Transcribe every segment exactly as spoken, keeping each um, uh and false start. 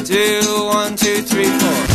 do one, two, three, four.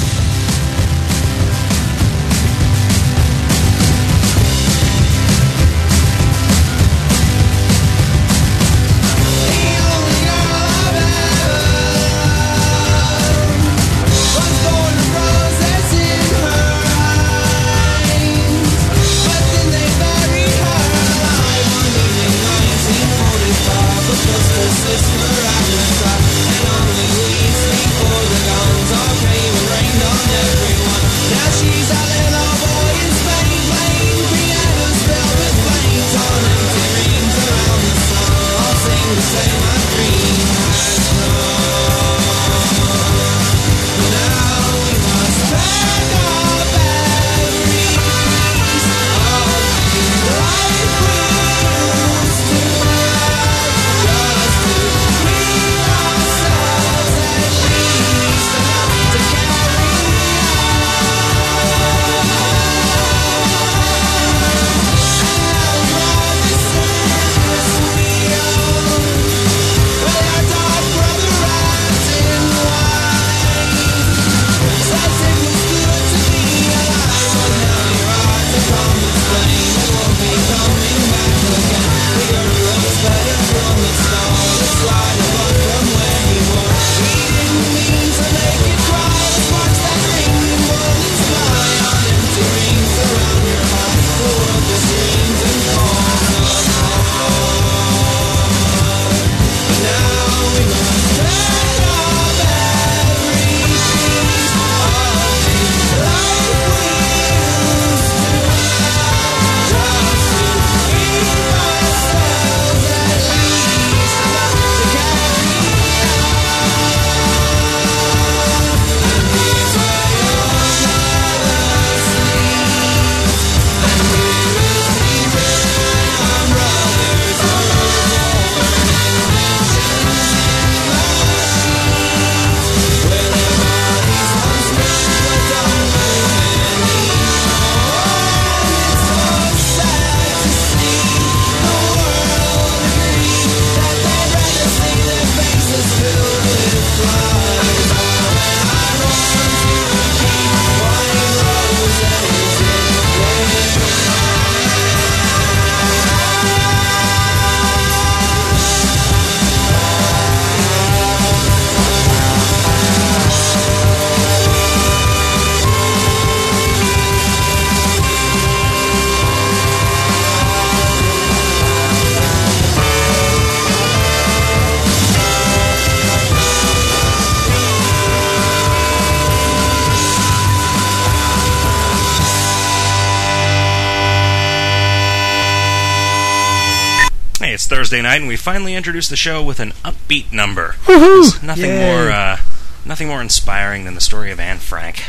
It's Thursday night, and we finally introduced the show with an upbeat number. Woohoo! Nothing Yay. more, uh, nothing more inspiring than the story of Anne Frank.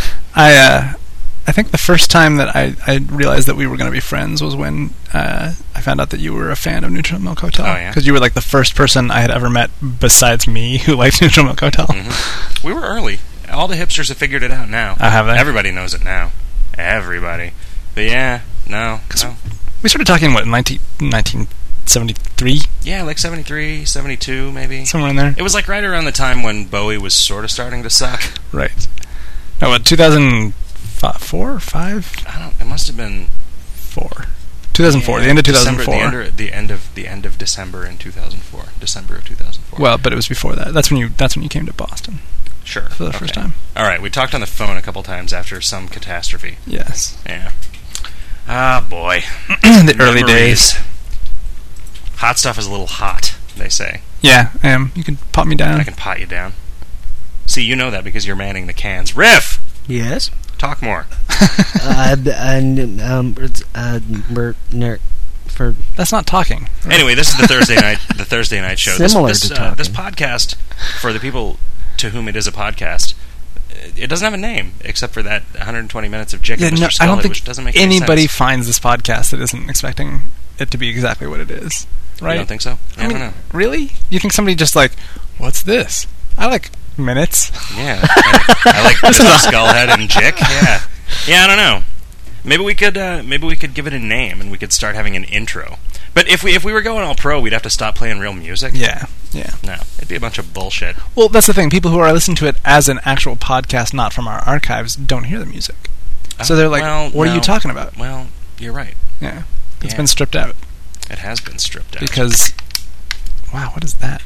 I, uh, I think the first time that I, I realized that we were going to be friends was when uh, I found out that you were a fan of Neutral Milk Hotel. Oh, yeah? Because you were like the first person I had ever met besides me who liked Neutral Milk Hotel. Mm-hmm. We were early. All the hipsters have figured it out now. I have they? Everybody knows it now. Everybody. But yeah, no, no. We started talking, what, in nineteen, nineteen seventy-three? Yeah, like seventy-three, seventy-two, maybe. Somewhere in there. It was like right around the time when Bowie was sort of starting to suck. Right. No, what, two thousand four or five? I don't. It must have been four. two thousand four. Yeah, The end of two thousand December, four. The end, of, the end of the end of December in two thousand four. December of two thousand four. Well, but it was before that. That's when you. That's when you came to Boston. Sure. For the okay. first time. All right. We talked on the phone a couple times after some catastrophe. Yes. Yeah. Ah, boy. The early Memories. days. Hot stuff is a little hot, they say. Yeah, I am. You can pop me down. I can pot you down. See, you know that because you're manning the cans. Riff! Yes. Talk more. uh, and um, uh, we're ner- for That's not talking. Right? Anyway, this is the Thursday night the Thursday night show. Similar this, this, to uh, talking. this podcast, for the people to whom it is a podcast, it doesn't have a name except for that one hundred twenty minutes of Jick Yeah, and no, Mister I don't Scullhead, think which doesn't make any anybody sense. finds this podcast that isn't expecting it to be exactly what it is. Right? You don't think so? I, I mean, don't know. really? You think somebody just like, what's this? I like minutes. Yeah. I, I like Mister Skullhead and Jick. Yeah. Yeah, I don't know. Maybe we could uh, maybe we could give it a name and we could start having an intro. But if we if we were going all pro, we'd have to stop playing real music. Yeah. Yeah. No, it'd be a bunch of bullshit. Well, that's the thing. People who are listening to it as an actual podcast, not from our archives, don't hear the music. So they're like, well, what no. are you talking about? Well, you're right. Yeah. It's Yeah. been stripped out. It has been stripped out. Because, wow, what is that?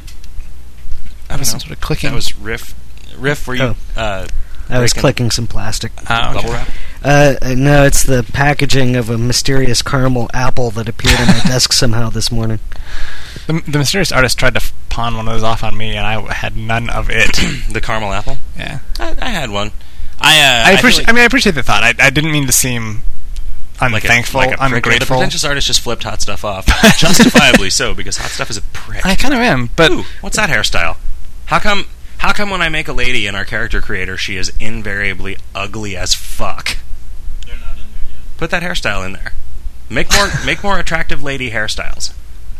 I That don't was know. some sort of clicking. That was Riff. Riff, were you... Oh. Uh, I was breaking clicking some plastic. Oh, okay. bubble wrap? Uh, uh, no, it's the packaging of a mysterious caramel apple that appeared on my desk somehow this morning. The, the mysterious artist tried to f- pawn one of those off on me, and I had none of it. The caramel apple? Yeah. I, I had one. I, uh, I, feel appreciate. like- I mean, I appreciate the thought. I, I didn't mean to seem like a- unthankful, like a prick. The ungrateful. pretentious artist just flipped Hot Stuff off. Justifiably so, because Hot Stuff is a prick. I kind of am, but Ooh, what's that hairstyle? How come... How come when I make a lady in our character creator, she is invariably ugly as fuck? They're not in there yet. Put that hairstyle in there. Make more make more attractive lady hairstyles.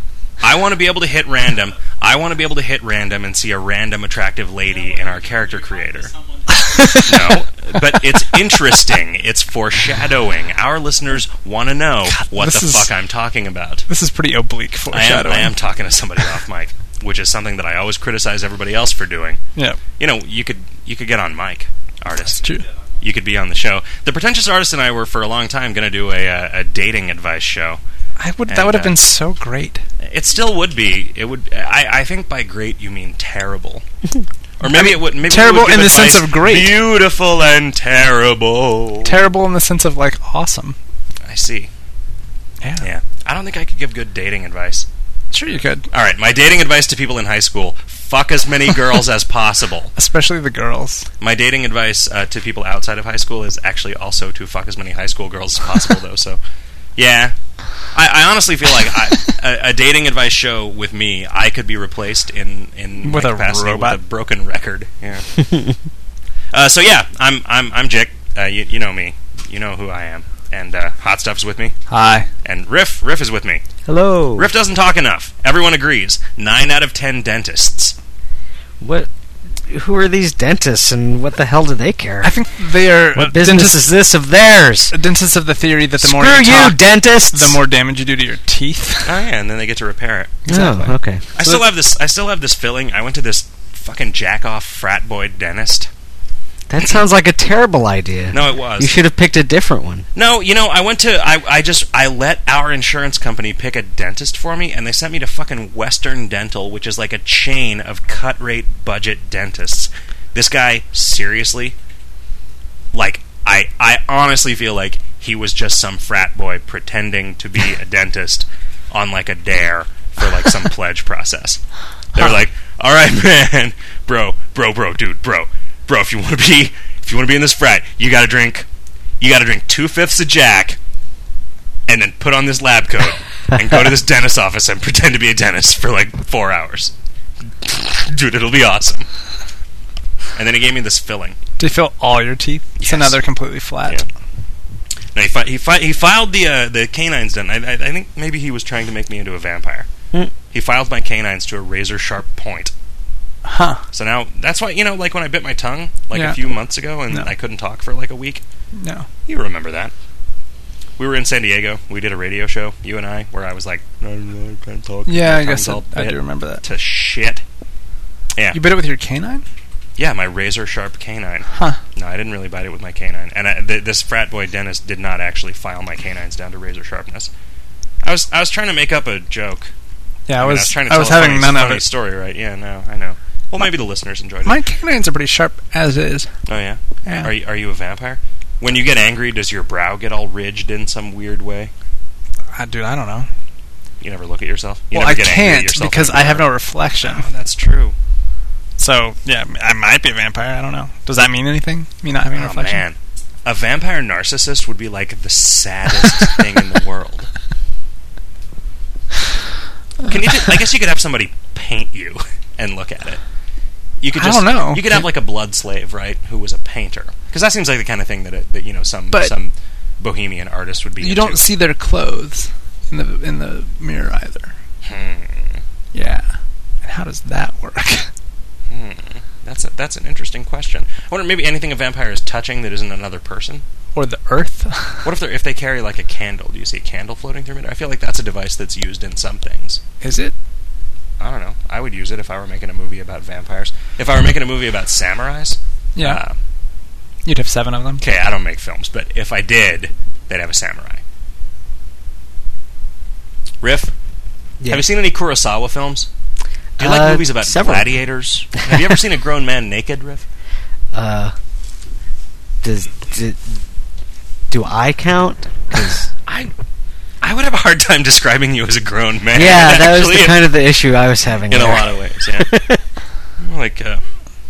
I want to be able to hit random. I want to be able to hit random and see a random attractive lady in our character creator. Someone No, but it's interesting. It's foreshadowing. Our listeners want to know what this the is- fuck I'm talking about. this is pretty oblique I am, foreshadowing. I am talking to somebody off mic, which is something that I always criticize everybody else for doing. Yeah, You know, you could you could get on mic, artist. true. You could be on the show. The pretentious artist and I were for a long time going to do a, uh, a dating advice show. I would. And, That would have uh, been so great. It still would be. It would. I, I think by great you mean terrible, or maybe it would. Maybe terrible we would give in the sense advice, of great. beautiful and terrible. Terrible in the sense of like awesome. I see. Yeah, Yeah, I don't think I could give good dating advice. sure you could. All right, my dating advice to people in high school: fuck as many girls as possible. Especially the girls. My dating advice uh, to people outside of high school is actually also to fuck as many high school girls as possible, though. So, yeah, I, I honestly feel like I, a, a dating advice show with me, I could be replaced in in With my a capacity robot? with a broken record. Yeah. uh, so yeah, I'm I'm I'm Jick. Uh, you, you know me. You know who I am. And uh, Hot Stuff's with me. Hi. And Riff Riff is with me. Hello. Riff doesn't talk enough. Everyone agrees. Nine out of ten dentists. What? Who are these dentists, and what the hell do they care? I think they are What business dentists, is this of theirs? dentists of the theory that the Screw more you, you, talk, dentists! the more damage you do to your teeth. Oh yeah, and then they get to repair it. Exactly. Oh, okay. I still have this. I still have this filling. I went to this fucking jack off frat boy dentist. That sounds like a terrible idea. No, it was. You should have picked a different one. No, you know, I went to. I, I just. I let our insurance company pick a dentist for me, and they sent me to fucking Western Dental, which is like a chain of cut rate budget dentists. This guy, seriously, like, I, I honestly feel like he was just some frat boy pretending to be a dentist on like a dare for like some pledge process. They were like, "All right, man, bro, bro, bro, dude, bro, bro. If you want to be, if you want to be in this frat, you got to drink, you got to drink two fifths of Jack, and then put on this lab coat and go to this dentist's office and pretend to be a dentist for like four hours, dude. It'll be awesome." And then he gave me this filling. Do you fill all your teeth? So Yes. now they're completely flat. Yeah. No, he, fi- he, fi- he filed the uh, the canines done. I, I, I think maybe he was trying to make me into a vampire. Hmm. He filed my canines to a razor sharp point. Huh. So now that's why, you know, like when I bit my tongue like Yeah. a few months ago and No. I couldn't talk for like a week. No. You remember that? We were in San Diego. We did a radio show, you and I, where I was like, "No, no, I can't talk." Yeah, My I guess tongue's I, all I bit do remember that. to shit. Yeah, You bit it with your canine? yeah, my razor sharp canine. Huh. No, I didn't really bite it with my canine. And I, th- this frat boy dentist did not actually file my canines down to razor sharpness. I was I was trying to make up a joke. Yeah, I mean, was. trying to I tell was a having funny, none of funny it. story, right? Yeah, no, I know. Well, maybe the listeners enjoyed it. My canines are pretty sharp as is. Oh yeah. Yeah. Are you, are you a vampire? When you get angry, does your brow get all ridged in some weird way? Uh, dude, I don't know. You never look at yourself. You well, never I get angry at can't yourself because in the I have no mirror? reflection. Oh, that's true. So yeah, I might be a vampire. I don't know. Does that mean anything? Me not having a Oh reflection? man, a vampire narcissist would be like the saddest thing in the world. Can you? Just, I guess you could have somebody paint you and look at it. You could I just, don't know. You could have like a blood slave, right, who was a painter, because that seems like the kind of thing that it, that you know some But- some bohemian artist would be. You into. don't see their clothes in the in the mirror either. Hmm. Yeah. And how does that work? Hmm. That's a, that's an interesting question. I wonder maybe anything a vampire is touching that isn't another person. Or the earth? What if they if they carry like a candle? Do you see a candle floating through it? I feel like that's a device that's used in some things. Is it? I don't know. I would use it if I were making a movie about vampires. If I were making a movie about samurais, Yeah. Uh, You'd have seven of them. okay, I don't make films, but if I did, they'd have a samurai. Riff, Yeah. have you seen any Kurosawa films? Do you Uh, like movies about several. gladiators? Have you ever seen a grown man naked, Riff? Uh, does, do, do I count? 'Cause- I I would have a hard time describing you as a grown man. yeah, that was actually, the kind of the issue I was having. in a there. lot of ways, yeah. like, uh,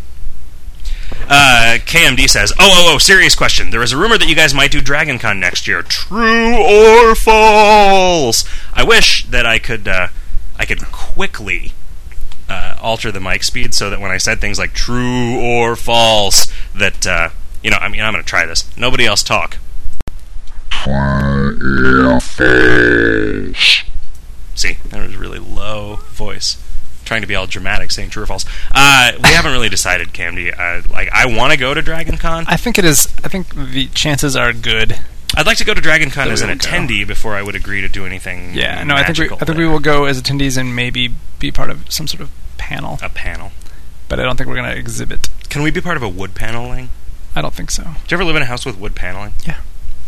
uh, K M D says, oh, oh, oh, serious question. There is a rumor that you guys might do Dragon Con next year. True or false? I wish that I could, uh, I could quickly uh, alter the mic speed so that when I said things like true or false, that, uh, you know, I mean, I'm going to try this. Nobody else talk. See, that was a really low voice. Trying to be all dramatic, saying true or false. Uh, we haven't really decided, Camdy. Uh, like, I want to go to Dragon Con. I think it is. I think the chances are good. I'd like to go to Dragon Con That as we an will go. attendee before I would agree to do anything. Yeah, no, I think we, magical I think we there. will go as attendees and maybe be part of some sort of panel. A panel. But I don't think we're going to exhibit. Can we be part of a wood paneling? I don't think so. Do you ever live in a house with wood paneling? Yeah.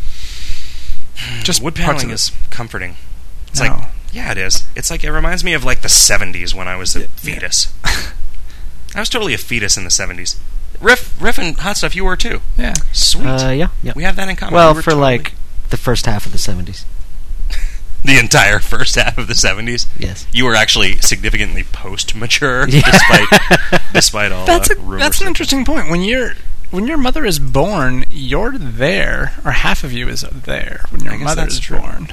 Just wood parts paneling of is comforting. It's No. like, yeah, it is. It's like, it reminds me of like the seventies when I was a Yeah, fetus. I was totally a fetus in the seventies. Riff, Riff and Hot Stuff, you were too. Yeah. Sweet. Uh, yeah, yeah. We have that in common. Well, We were for totally- like the first half of the seventies. the entire first half of the seventies. Yes. You were actually significantly post-mature, Yeah. despite despite all That's uh, a, rumors. that's an interesting point. When you're when your mother is born, you're there, or half of you is there when your I guess mother that's is true. born.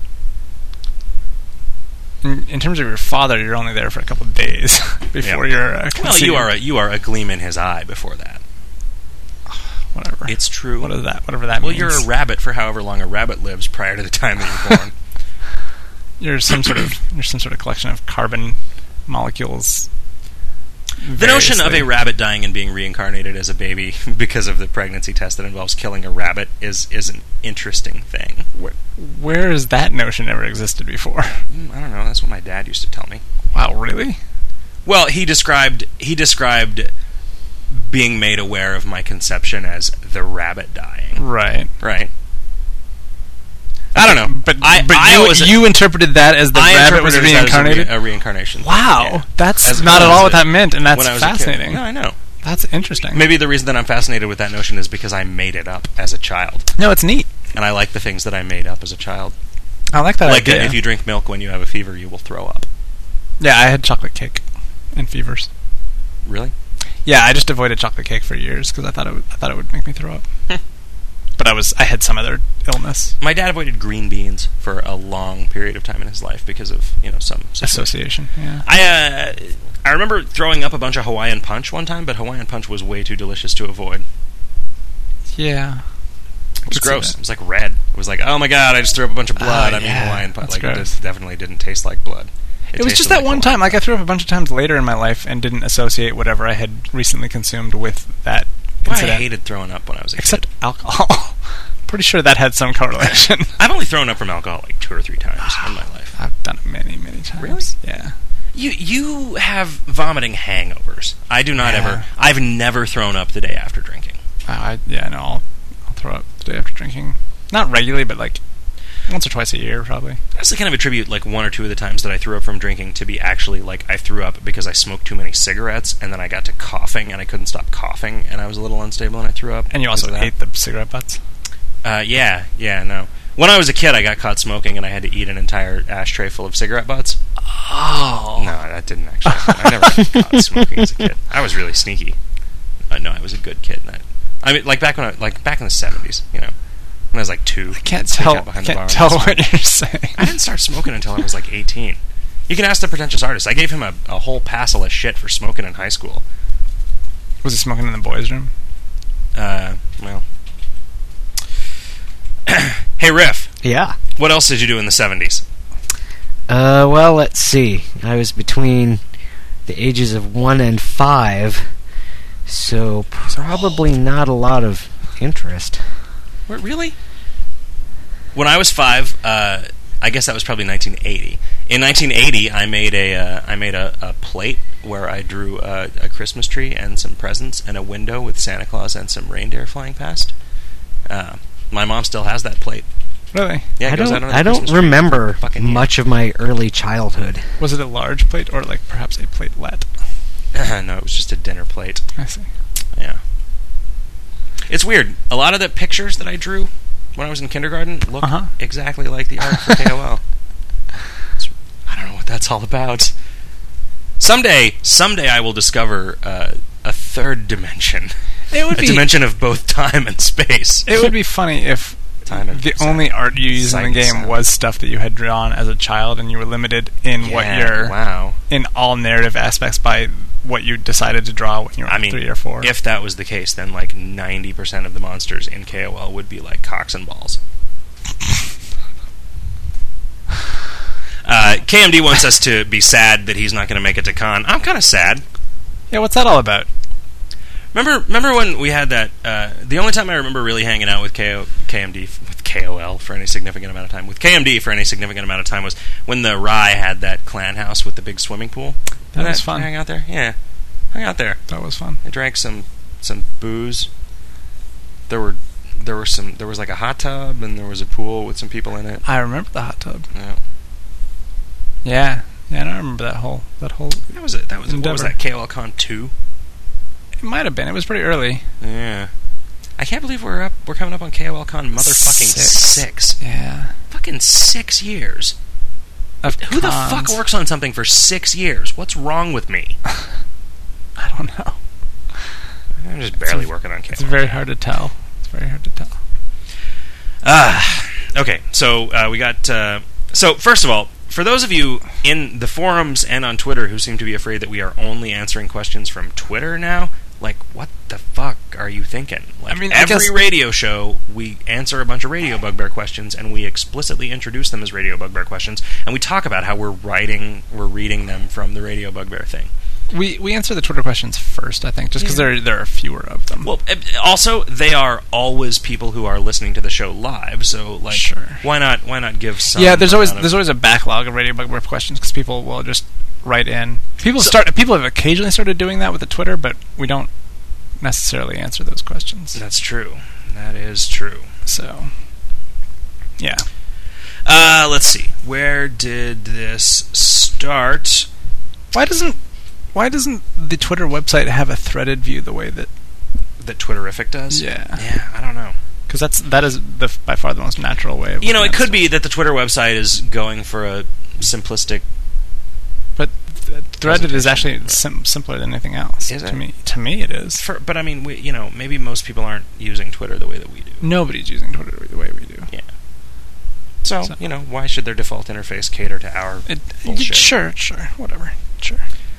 In, in terms of your father, you're only there for a couple of days before Yeah. you're uh, Well, you are a, you are a gleam in his eye before that. whatever. It's true. What is that? Whatever that well, means. you're a rabbit for however long a rabbit lives prior to the time that you're born. You're some sort of you're some sort of collection of carbon molecules. The notion of a variously. rabbit dying and being reincarnated as a baby because of the pregnancy test that involves killing a rabbit is is an interesting thing. Where, where has that notion ever existed before? Mm, I don't know. That's what my dad used to tell me. Wow, really? Well, he described he described being made aware of my conception as the rabbit dying. Right. Right. I don't know, But I, but I you, was you interpreted that as the I rabbit was interpreted it as a re- reincarnated. a, reincarnation. Wow, Yeah. that's As not when at I all was what a- that meant, and that's when I was a kid. fascinating. No, I know. That's interesting. Maybe the reason that I'm fascinated with that notion is because I made it up as a child, No, it's neat. and I like the things that I made up as a child. I like that like idea. if you drink milk when you have a fever, you will throw up. yeah, I had chocolate cake and fevers. Really? Yeah, I just avoided chocolate cake for years because I thought it would, I thought it would make me throw up. But I was I had some other illness My dad avoided green beans for a long period of time in his life because of you know some situation. association. Yeah. I uh, I remember throwing up a bunch of Hawaiian Punch one time, but Hawaiian Punch was way too delicious to avoid. Yeah. It was could see gross. that. It was like red. It was like, oh my god, I just threw up a bunch of blood. Ah, I mean, yeah, Hawaiian Punch. that's Like, gross. this definitely didn't taste like blood. It, was tasted just that like one Hawaiian time. Like I threw up a bunch of times later in my life and didn't associate whatever I had recently consumed with that Well, I incident. hated throwing up when I was a Except kid. alcohol. Pretty sure that had some correlation. I've only thrown up from alcohol like two or three times in my life. I've done it many, many times. Really? Yeah. You you have vomiting hangovers. I do not Yeah. ever. I've never thrown up the day after drinking. Uh, I, yeah, no, I'll, I'll throw up the day after drinking. Not regularly, but like once or twice a year, probably. I also kind of attribute like one or two of the times that I threw up from drinking to be actually like I threw up because I smoked too many cigarettes and then I got to coughing and I couldn't stop coughing and I was a little unstable and I threw up. And you because also of that. ate the cigarette butts. Uh, yeah, yeah, no. When I was a kid, I got caught smoking and I had to eat an entire ashtray full of cigarette butts. Oh. No, that didn't actually happen. I never got caught smoking as a kid. I was really sneaky. Uh, no, I was a good kid. And I, I mean, like back when I, like back in the seventies, you know, when I was like two. I can't I'd sneak tell. out behind I the bar can't and tell smoke. what you're saying. I didn't start smoking until I was like eighteen. You can ask the pretentious artist. I gave him a, a whole passel of shit for smoking in high school. Was he smoking in the boys' room? Uh, well. Hey, Riff, Yeah. what else did you do in the seventies? Uh, well, let's see. I was between the ages of one and five, so probably not a lot of interest. What, really? When I was five, uh, I guess that was probably nineteen eighty. In nineteen eighty, I made a uh, I made a, a plate where I drew a, a Christmas tree and some presents and a window with Santa Claus and some reindeer flying past. Uh, my mom still has that plate. Really? Yeah, it I goes don't. out on the I don't Christmas tree remember for fucking much of my early childhood. Was it a large plate or like perhaps a platelet? year. No, it was just a dinner plate. I see. Yeah. It's weird. A lot of the pictures that I drew when I was in kindergarten look Uh-huh. exactly like the art for K O L. It's, I don't know what that's all about. Someday, someday I will discover uh, a third dimension. It would a be dimension of both time and space. It would be funny if Time and the sound. only art you used in the Sight and game sound. was stuff that you had drawn as a child, and you were limited in what Yeah, your wow. in all narrative aspects by what you decided to draw when you were I mean, three or four. if that was the case, then like ninety percent of the monsters in K O L would be like cocks and balls. uh, K M D wants us to be sad that he's not going to make it to Con. I'm kind of sad. Yeah, what's that all about? Remember, remember when we had that? Uh, the only time I remember really hanging out with K O, K M D f- with K O L for any significant amount of time, with K M D for any significant amount of time, was when the Rye had that clan house with the big swimming pool. That Remember was fun. Hang out there, yeah, hang out there. That was fun. I drank some some booze. There were there were some there was like a hot tub and there was a pool with some people in it. I remember the hot tub. Yeah. Yeah, yeah, and I remember that whole that whole. That was it. That was it. What was Endeavor. that? K O L Con two. It might have been. It was pretty early. Yeah. I can't believe we're up. We're coming up on K O L Con motherfucking Six. six. Yeah. Fucking six years. Of Who the fuck cons. works on something for six years? What's wrong with me? I don't know. I'm just barely It's- working on K O L. It's very hard to tell. It's very hard to tell. Ah, okay. So uh, we got. Uh, so first of all, for those of you in the forums and on Twitter who seem to be afraid that we are only answering questions from Twitter now, like, what the fuck are you thinking? Like, I mean, I every guess- radio show, we answer a bunch of Radio Bugbear questions, and we explicitly introduce them as Radio Bugbear questions, and we talk about how we're writing, we're reading them from the Radio Bugbear thing. We we answer the Twitter questions first, I think, just because Yeah. there there are fewer of them. Well, eh, also they are always people who are listening to the show live, so like, Sure. why not? Why not give some? yeah, there's always amount of- there's always a backlog of Radio Bugbear questions because people will just write in. People So- start. People have occasionally started doing that with the Twitter, but we don't necessarily answer those questions. That's true. That is true. So, yeah. Uh, let's see. Where did this start? Why doesn't Why doesn't the Twitter website have a threaded view the way that? That Twitterific does? Yeah. Yeah, I don't know. Because that's that is the by far the most natural way. Of You know, looking it at could stuff. be that the Twitter website is going for a simplistic... But th- threaded is presentation, actually but- sim- simpler than anything else. Is to it? me, to me, it is. For, but I mean, we, you know, maybe most people aren't using Twitter the way that we do. Nobody's using Twitter the way we do. Yeah. So, So- you know, why should their default interface cater to our It, bullshit? sure, sure, whatever, sure.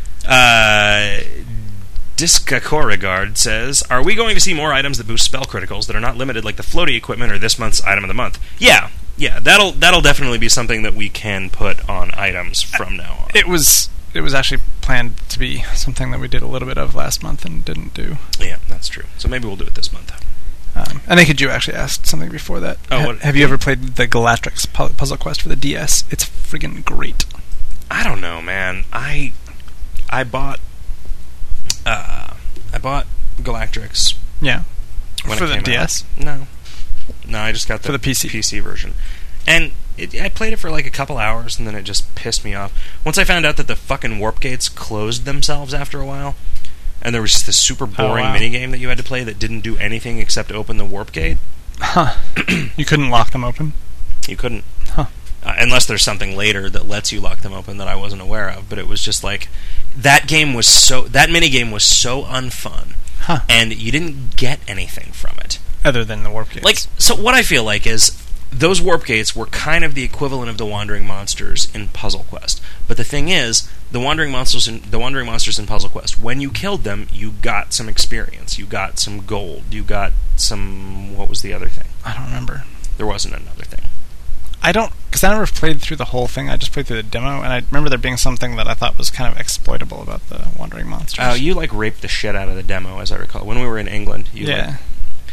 Uh, Discacorigard says, are we going to see more items that boost spell criticals that are not limited like the floaty equipment or this month's item of the month? Yeah, yeah, that'll that'll definitely be something that we can put on items from now on. It was it was actually planned to be something that we did a little bit of last month and didn't do. Yeah, that's true. So maybe we'll do it this month. Um, and I think you actually asked something before that. Oh, Ha- what- have you ever played the Galatrix pu- Puzzle Quest for the D S? It's friggin' great. I don't know, man. I I bought uh, I bought Galactrix Yeah. when For it the came D S? out. No, no, I just got the, For the P C. P C version, and it, I played it for like a couple hours, and then it just pissed me off. Once I found out that the fucking warp gates closed themselves after a while, and there was just this super boring wow. minigame that you had to play that didn't do anything except open the warp gate. Huh. You couldn't lock them open? You couldn't. Huh. Uh, unless there's something later that lets you lock them open that I wasn't aware of, but it was just like that game was so that minigame was so unfun, Huh. and you didn't get anything from it. Other than the warp gates. Like, so what I feel like is those warp gates were kind of the equivalent of the wandering monsters in Puzzle Quest. But the thing is, the wandering monsters in the wandering monsters in Puzzle Quest, when you killed them, you got some experience, you got some gold, you got some. What was the other thing? I don't remember. There wasn't another thing. I don't, because I never played through the whole thing. I just played through the demo, and I remember there being something that I thought was kind of exploitable about the Wandering Monsters. Oh, you like raped the shit out of the demo, as I recall. When we were in England, you yeah. like,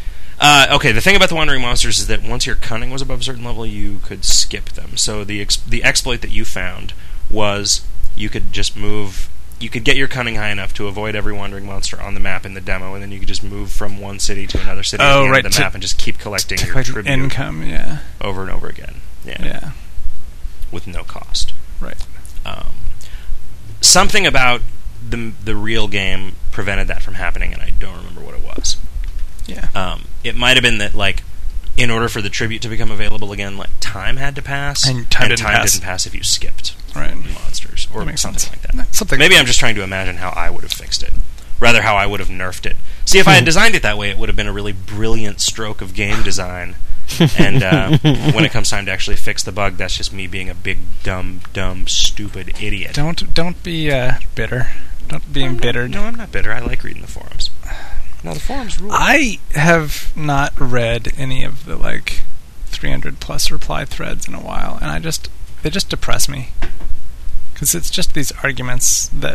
Uh, okay, the thing about the Wandering Monsters is that once your cunning was above a certain level, you could skip them. So the ex- the exploit that you found was you could just move... You could get your cunning high enough to avoid every wandering monster on the map in the demo, and then you could just move from one city to another city Oh, at the end right, of the to- map and just keep collecting To your collect tribute income, yeah. over and over again. Yeah. Yeah, With no cost. right. Um, something about the the real game prevented that from happening, and I don't remember what it was. Yeah. Um, it might have been that, like, in order for the tribute to become available again, like, time had to pass, And time didn't pass. didn't pass if you skipped Right. monsters, or That makes something sense. like that. Something. Maybe I'm just trying to imagine how I would have fixed it, rather how I would have nerfed it. See, if I had designed it that way, it would have been a really brilliant stroke of game design. And uh, when it comes time to actually fix the bug, that's just me being a big, dumb, dumb, stupid idiot. Don't don't be uh, bitter. Don't be I'm not- embittered. No, I'm not bitter. I like reading the forums. No, the forums rule. I have not read any of the like three hundred plus reply threads in a while, and I just they just depress me because it's just these arguments that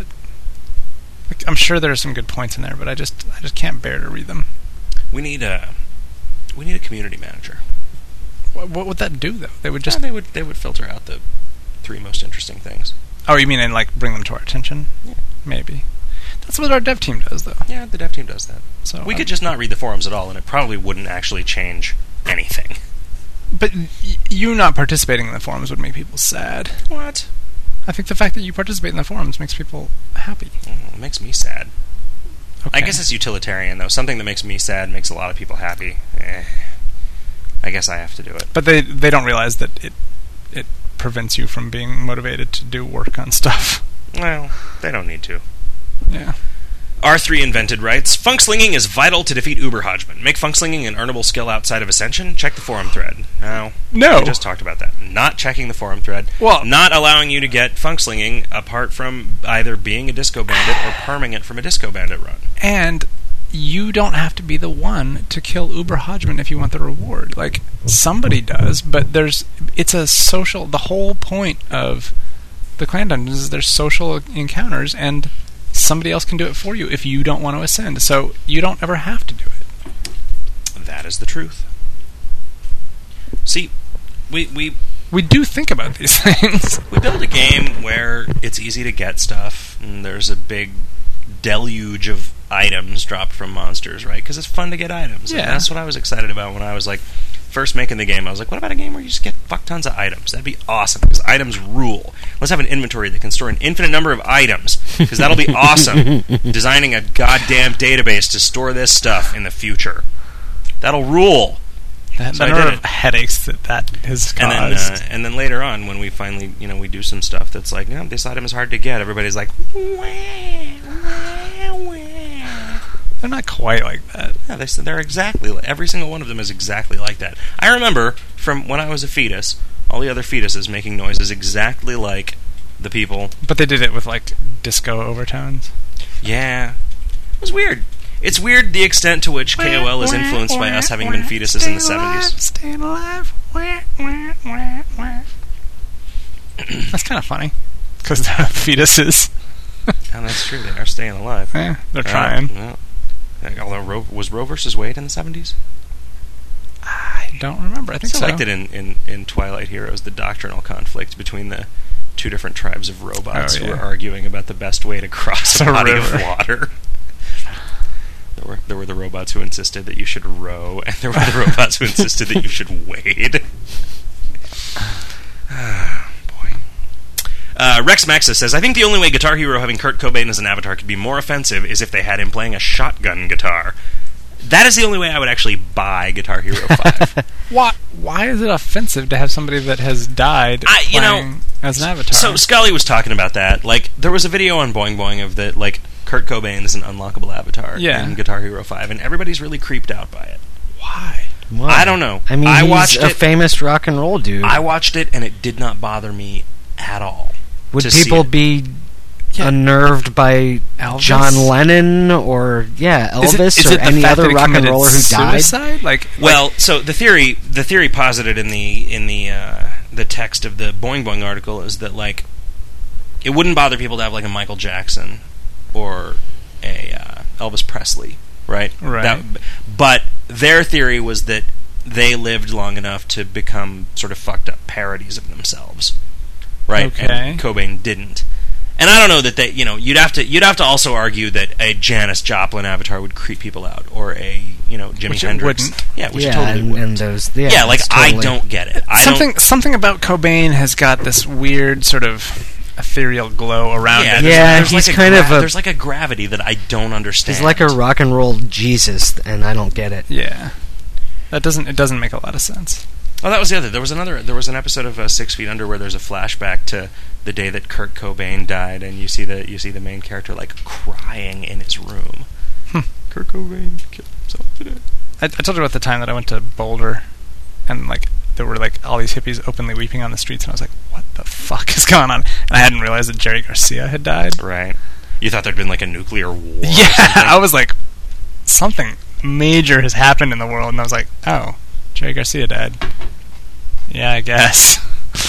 like, I'm sure there are some good points in there, but I just I just can't bear to read them. we need a we need a community manager. What, what would that do though? They would just Just they would they would filter out the three most interesting things. oh, you mean and like bring them to our attention? Yeah. Maybe that's what our dev team does though. Yeah, the dev team does that. So We uh, could just not read the forums at all, and it probably wouldn't actually change anything. but y- you not participating in the forums would make people sad. What? I think the fact that you participate in the forums makes people happy. Mm, it makes me sad. Okay. I guess it's utilitarian, though. Something that makes me sad makes a lot of people happy. Eh, I guess I have to do it. But they they don't realize that it it prevents you from being motivated to do work on stuff. Well, they don't need to. Yeah. R three Invented writes, Funkslinging is vital to defeat Uber Hodgman. Make funkslinging an earnable skill outside of Ascension? Check the forum thread. No. No. We just talked about that. Not checking the forum thread. Well- not allowing you to get funkslinging apart from either being a Disco Bandit or perming it from a Disco Bandit run. And you don't have to be the one to kill Uber Hodgman if you want the reward. Like somebody does, but there's it's a social. The whole point of the clan dungeons is there's social encounters, and somebody else can do it for you if you don't want to ascend. So you don't ever have to do it. That is the truth. See, we we We do think about these things. we build a game where it's easy to get stuff, and there's a big deluge of items dropped from monsters, right? Because it's fun to get items. Yeah. And that's what I was excited about when I was like first making the game. I was like, what about a game where you just get fuck tons of items? That'd be awesome, because items rule. Let's have an inventory that can store an infinite number of items, because that'll be awesome. Designing a goddamn database to store this stuff in the future. That'll rule. That So I number did of it. headaches that that has And then, caused. uh, and then later on, when we finally, you know, we do some stuff that's like, no, this item is hard to get. Everybody's like, wah, wah, wah. They're not quite like that. Yeah, they, they're exactly li- every single one of them is exactly like that. I remember from when I was a fetus, all the other fetuses making noises exactly like the people. But they did it with like disco overtones. Yeah, it was weird. It's weird the extent to which K O L is influenced by us having been fetuses in the seventies. Staying alive. Wah, wah, wah, wah. That's kind of funny because the fetuses. And that's true. They are staying alive. Yeah, they're Uh, trying. well, although Ro- was Roe versus Wade in the seventies? I don't remember. I think I so. liked it in, in, in Twilight Heroes, the doctrinal conflict between the two different tribes of robots Oh, who yeah. w're arguing about the best way to cross a A body river. of water. There were there were the robots who insisted that you should row, and there were the robots who insisted that you should wade. Ah, boy. Uh, Rex Maxis says, I think the only way Guitar Hero having Kurt Cobain as an avatar could be more offensive is if they had him playing a shotgun guitar. That is the only way I would actually buy Guitar Hero five. Why? Why is it offensive to have somebody that has died I- you know, playing as an avatar? So Scully was talking about that. Like, there was a video on Boing Boing of that, like, Kurt Cobain is an unlockable avatar Yeah. in Guitar Hero five, and everybody's really creeped out by it. why? Why? I don't know. I mean, I he's watched a it. famous rock and roll dude. I watched it, and it did not bother me at all. Would to see people it. Yeah. be unnerved by Elvis? John Lennon or yeah Elvis Is it, is or it the any fact other that he rock and committed roller who died? suicide? Like, Well, so the theory, the theory posited in the in the uh, the text of the Boing Boing article is that, like, it wouldn't bother people to have like a Michael Jackson or a uh, Elvis Presley, right? Right. That, but their theory was that they lived long enough to become sort of fucked up parodies of themselves, right? Okay. And Cobain didn't. And I don't know that they, you know, you'd have to you'd have to also argue that a Janis Joplin avatar would creep people out, or a, you know, Jimi Which it Hendrix. wouldn't. Yeah, which yeah, it totally and, wouldn't. and those. Yeah, yeah, like it's I totally- don't get it. I something don't, something about Cobain has got this weird sort of ethereal glow around yeah, it. there's, Yeah, there's he's like kind a of a- there's like a gravity that I don't understand. He's like a rock and roll Jesus, and I don't get it. Yeah. That doesn't it doesn't make a lot of sense. Oh, that was the other. There was another. There was an episode of uh, Six Feet Under where there's a flashback to the day that Kurt Cobain died, and you see the you see the main character like crying in his room. Hmm. Kurt Cobain killed himself today. I, I told you about the time that I went to Boulder, and like there were like all these hippies openly weeping on the streets, and I was like, "What the fuck is going on?" And I hadn't realized that Jerry Garcia had died. Right. You thought there'd been like a nuclear war. or Yeah, something? I was like, something major has happened in the world, and I was like, "Oh, Jerry Garcia died." Yeah, I guess.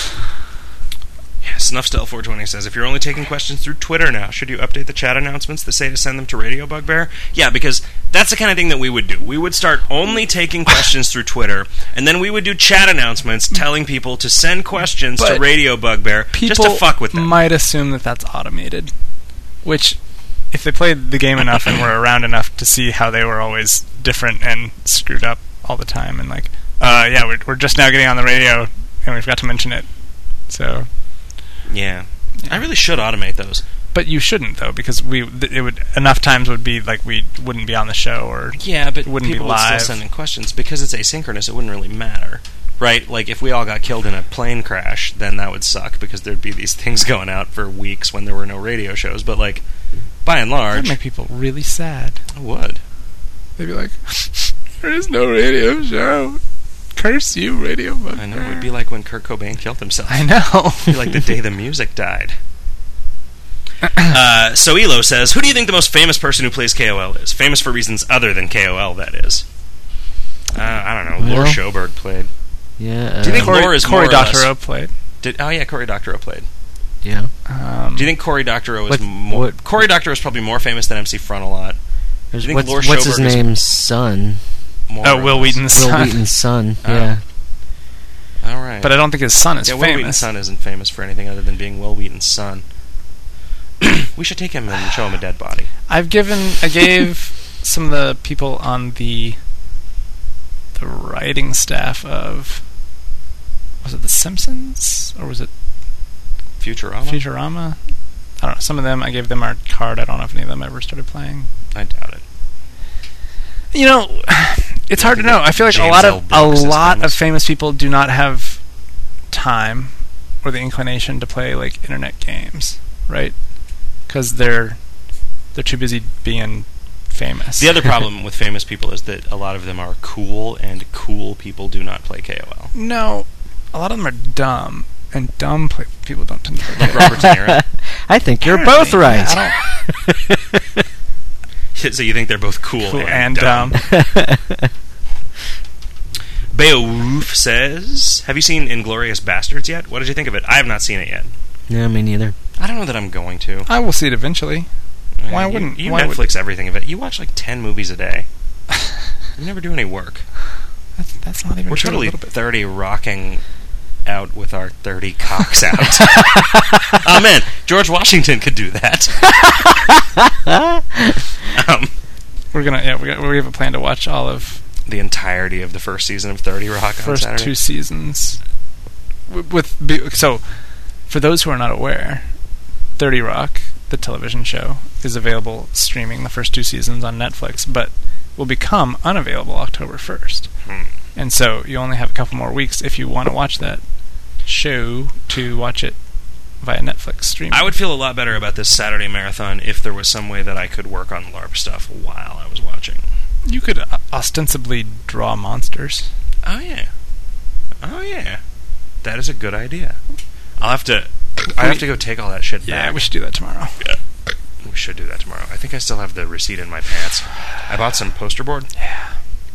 Yeah, Snuffstell four twenty says, if you're only taking questions through Twitter now, should you update the chat announcements that say to send them to Radio Bugbear? Yeah, because that's the kind of thing that we would do. We would start only taking questions through Twitter, and then we would do chat announcements telling people to send questions But to Radio Bugbear People just to fuck with them. might assume that that's automated, which, if they played the game enough and were around enough to see how they were always different and screwed up all the time, and like, uh, yeah, we're, we're just now getting on the radio, and we forgot to mention it. So, Yeah. I really should automate those. but you shouldn't though, because we th- it would enough times would be like we wouldn't be on the show, or Yeah, but wouldn't be people would live. still send in questions. Because it's asynchronous, it wouldn't really matter. Right? Like, if we all got killed in a plane crash, then that would suck, because there'd be these things going out for weeks when there were no radio shows. But, like, by and that large, would make people really sad. I would. They'd be like, "There is no radio show. Curse you, Radio Bugbear." I know, it would be like when Kurt Cobain killed himself. I know. It would be like the day the music died. uh, so Elo says, who do you think the most famous person who plays K O L is? Famous for reasons other than K O L, that is. Uh, I don't know. Laura Well- Schoberg played. Yeah. Uh, Do you think Cory, Laura is Cory more or less- Doctorow played. Did, oh, yeah, Cory Doctorow played. Yeah. Um, Do you think Cory Doctorow is What- more... what- Cory Doctorow is probably more famous than M C Frontalot. There's- think what's Laura what's his Schoberg is- name's son? More Oh, or Will less. Wheaton's Will son. Wheaton's son. Oh. Yeah. All right. But I don't think his son is yeah, Will Wheaton's famous. son isn't famous for anything other than being Will Wheaton's son. We should take him and show him a dead body. I've given, I gave some of the people on the the writing staff of, was it The Simpsons or was it Futurama? Futurama? I don't know. Some of them, I gave them our card. I don't know if any of them ever started playing. I doubt it. You know, it's hard to know. I feel like a James lot L. of a Brooks is lot famous. of famous people do not have time or the inclination to play like internet games, right? Because they're they're too busy being famous. The other problem with famous people is that a lot of them are cool, and cool people do not play K O L. No, a lot of them are dumb, and dumb play- people don't tend to play. Like Robert De Niro. I think you're Apparently, both right. yeah, I don't- So you think they're both cool, Cool and, and dumb. dumb. Beowulf says, have you seen Inglourious Bastards yet? What did you think of it? I have not seen it yet. Yeah, me neither. I don't know that I'm going to. I will see it eventually. Why You- wouldn't- You why would- Netflix everything of it. You watch like ten movies a day. You never do any work. That's, that's not even We're true, a totally little bit. thirty rocking out with our thirty cocks out. Oh man, George Washington could do that. um, We're gonna yeah we we have a plan to watch all of the entirety of the first season of thirty Rock on first Saturday. two seasons. With, with be- so, for those who are not aware, thirty Rock, the television show, is available streaming the first two seasons on Netflix, but will become unavailable October first. Hmm. And so you only have a couple more weeks if you want to watch that show to watch it via Netflix streaming. I would feel a lot better about this Saturday marathon if there was some way that I could work on LARP stuff while I was watching. You could uh, ostensibly draw monsters. Oh yeah, oh yeah, that is a good idea. I'll have to. I have to go take all that shit Yeah, back. we should do that tomorrow. We should do that tomorrow. I think I still have the receipt in my pants. I bought some poster board. Yeah.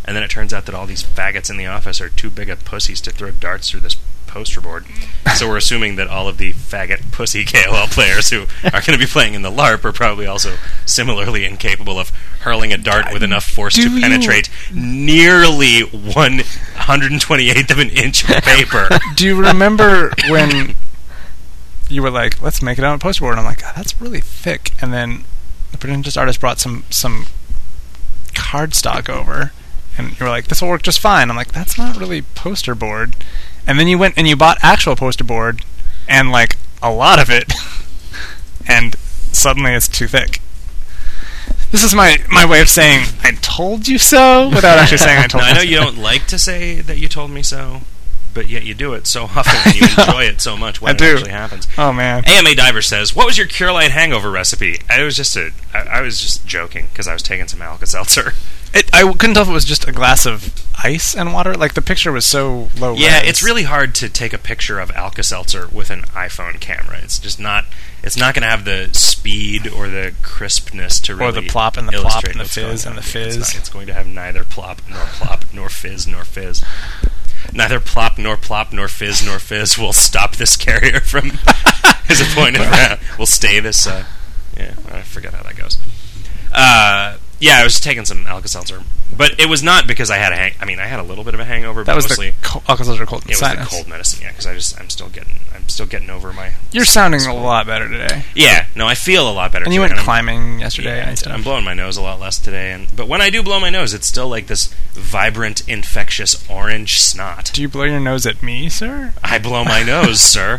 And then it turns out that all these faggots in the office are too big of pussies to throw darts through this poster board. So we're assuming that all of the faggot pussy K O L players who are going to be playing in the LARP are probably also similarly incapable of hurling a dart with enough force Do to you- penetrate nearly one hundred twenty-eighth of an inch of paper. Do you remember when you were like, let's make it on a poster board? And I'm like, oh, that's really thick. And then the pretentious artist brought some, some cardstock over, and you were like, this will work just fine. I'm like, that's not really poster board. And then you went and you bought actual poster board, and like a lot of it, and suddenly it's too thick. This is my, my way of saying, I told you so, without actually saying I told Now, you I know so. you don't like to say that you told me so, but yet you do it so often and you enjoy it so much when I it do. actually happens. Oh, man. A M A Diver says, "What was your Cure Light hangover recipe?" I was just a, I, I was just joking because I was taking some Alka-Seltzer. It, I couldn't tell if it was just a glass of ice and water. Like, the picture was so low Yeah, res. it's really hard to take a picture of Alka-Seltzer with an iPhone camera. It's just not. It's not going to have the speed or the crispness to really Or the plop and the plop illustrate and the what's going fizz on. and the It's fizz. not- It's going to have neither plop nor plop nor fizz nor fizz. Neither plop nor plop nor fizz nor fizz will stop this carrier from his appointed round. Will stay this. Uh, yeah, I forget how that goes. Uh, yeah, I was taking some Alka-Seltzer, but it was not because I had a hang. I mean, I had a little bit of a hangover, That but was mostly the co- Alka-Seltzer cold it was sinus. the cold medicine. Yeah, because I just I'm still getting I'm still getting over my. You're sounding a lot better today. Yeah, no, I feel a lot better. And you today, went I'm- climbing yesterday Yeah, and stuff. I'm blowing my nose a lot less today, and but when I do blow my nose, it's still like this vibrant, infectious orange snot. Do you blow your nose at me, sir? I blow my nose, sir.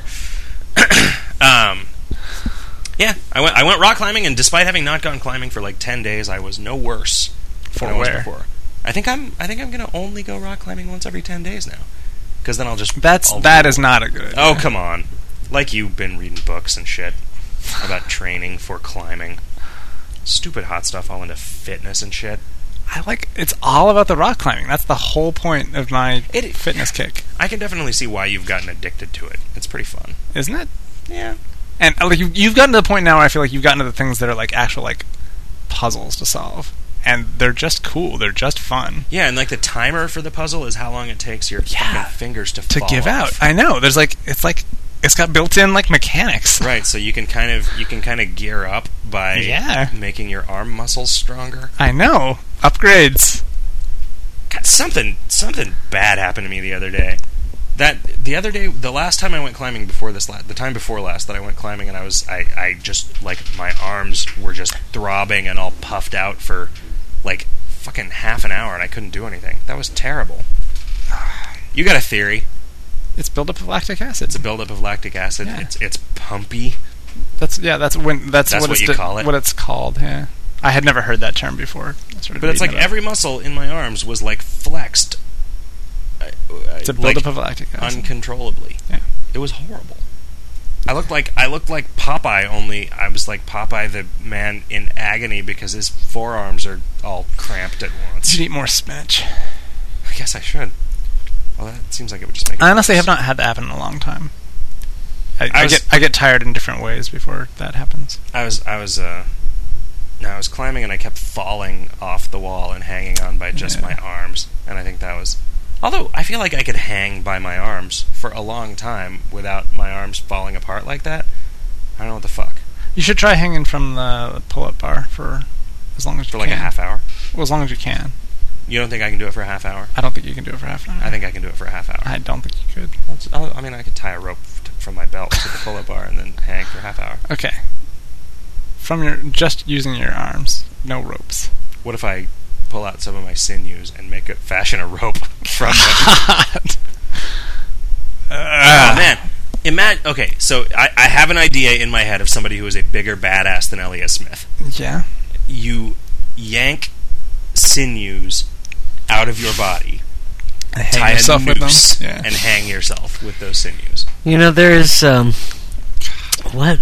um, yeah, I went. I went rock climbing, and despite having not gone climbing for like ten days, I was no worse For than I was where? before. I think I'm. I think I'm gonna only go rock climbing once every ten days now, because then I'll just. That's I'll that do- is not a good idea. Oh, come on! Like you've been reading books and shit about training for climbing. Stupid hot stuff all into fitness and shit. I like it's all about the rock climbing. That's the whole point of my It- fitness kick, I can definitely see why you've gotten addicted to it. It's pretty fun. isn't it? Yeah. And uh, like you, you've gotten to the point now where I feel like you've gotten to the things that are like actual like puzzles to solve, and they're just cool. They're just fun Yeah, and like the timer for the puzzle is how long it takes your Yeah. fucking fingers to to fall give out. off. I know. There's like it's like it's got built-in like mechanics. Right, so you can kind of you can kind of gear up by Yeah. making your arm muscles stronger. I know. Upgrades. God, something something bad happened to me the other day. That the other day, the last time I went climbing before this, la- the time before last that I went climbing, and I was, I, I just like my arms were just throbbing and all puffed out for like fucking half an hour, and I couldn't do anything. That was terrible. You got a theory? It's buildup of lactic acid. It's a buildup of lactic acid. Yeah. It's it's pumpy. That's yeah. That's when that's, That's what, what it's you call it? What it's called. Yeah. I had never heard that term before. I started But it's like reading about every muscle in my arms was like flexed. Uh, It's a like, buildup of lactic acid. uncontrollably. Yeah. It was horrible. I looked like I looked like Popeye, only I was like Popeye the man in agony because his forearms are all cramped at You once. should eat more spinach. I guess I should. Well, that seems like it would just make it I honestly worse. have not had that happen in a long time. I, I I was- get I get tired in different ways before that happens. I was I was uh no, I was climbing and I kept falling off the wall and hanging on by just Yeah. my arms, and I think that was. Although I feel like I could hang by my arms for a long time without my arms falling apart like that. I don't know what the fuck. You should try hanging from the pull-up bar for as long as you For like can. a half hour. Well, as long as you can. You don't think I can do it for a half hour? I don't think you can do it for half an hour. I think I can do it for a half hour. I don't think you could. I'll just- I'll- I mean, I could tie a rope t- from my belt to the pull-up bar and then hang for a half hour. Okay. From your just using your arms, no ropes. What if I pull out some of my sinews and make it fashion a rope from them? Uh, Oh man, imagine. Okay, so I, I have an idea in my head of somebody who is a bigger badass than Elliot Smith. Yeah. You yank sinews out of your body, Hang tie yourself a with them. noose, Yeah. and hang yourself with those sinews. You know, there's um, what?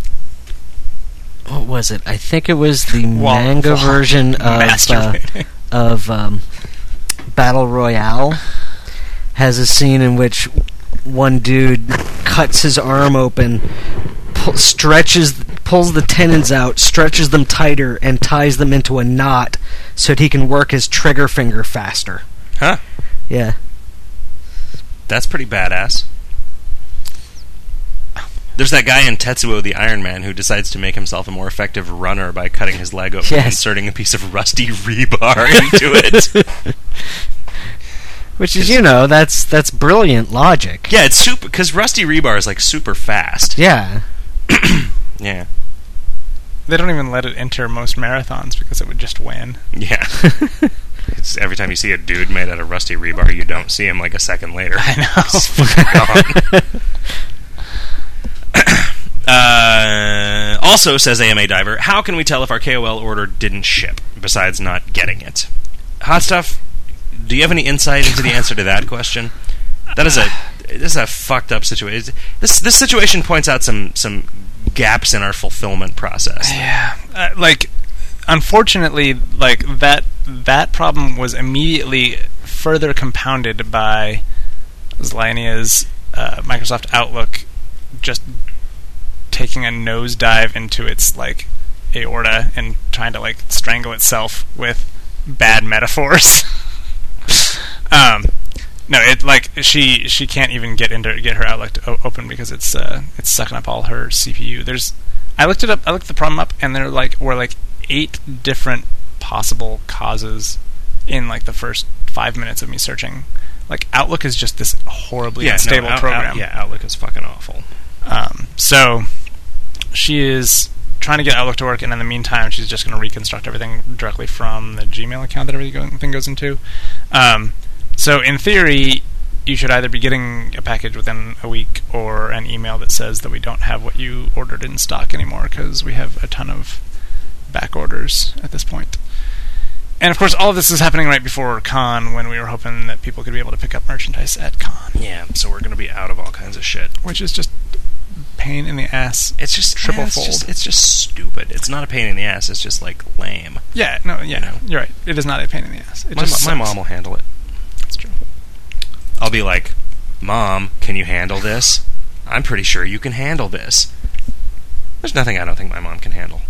What was it? I think it was the While- manga while version of uh, masturbating. of um, Battle Royale. Has a scene in which one dude cuts his arm open, pu- stretches, pulls the tendons out, stretches them tighter, and ties them into a knot so that he can work his trigger finger faster. Huh? Yeah. That's pretty badass. There's that guy in Tetsuo the Iron Man who decides to make himself a more effective runner by cutting his leg open Yes. and inserting a piece of rusty rebar into it. Which is, you know, that's that's brilliant logic. Yeah, it's super, because rusty rebar is like super fast. Yeah. Yeah. They don't even let it enter most marathons because it would just win. Yeah. It's every time you see a dude made out of rusty rebar, you don't see him like a second later. I know. He's fucking gone. uh, also, says A M A Diver, how can we tell if our K O L order didn't ship, besides not getting it? Hot Stuff, do you have any insight into the answer to that question? That is a this is a fucked up situation. This this situation points out some some gaps in our fulfillment process. Yeah, uh, like unfortunately, like that that problem was immediately further compounded by Zlania's uh, Microsoft Outlook just taking a nosedive into its like aorta and trying to like strangle itself with bad metaphors. um, no, it like she she can't even get into get her Outlook to o- open because it's uh, it's sucking up all her C P U. There's I looked it up. I looked the problem up, and there like were like eight different possible causes in like the first five minutes of me searching. Like Outlook is just this horribly Yeah, unstable no, Out- program. Out- yeah, Outlook is fucking awful. Um, so she is trying to get Outlook to work, and in the meantime, she's just going to reconstruct everything directly from the Gmail account that everything goes into. Um, so in theory, you should either be getting a package within a week or an email that says that we don't have what you ordered in stock anymore because we have a ton of back orders at this point. And of course, all of this is happening right before Con, when we were hoping that people could be able to pick up merchandise at Con. Yeah, so we're going to be out of all kinds of shit. Which is just pain in the ass. It's just triple yeah, it's fold. Just, it's just stupid. It's not a pain in the ass. It's just like lame. Yeah, no, yeah, You know. you're right. It is not a pain in the ass. It My, just mo- my sucks. mom will handle it. That's true. I'll be like, Mom, can you handle this? I'm pretty sure you can handle this. There's nothing I don't think my mom can handle.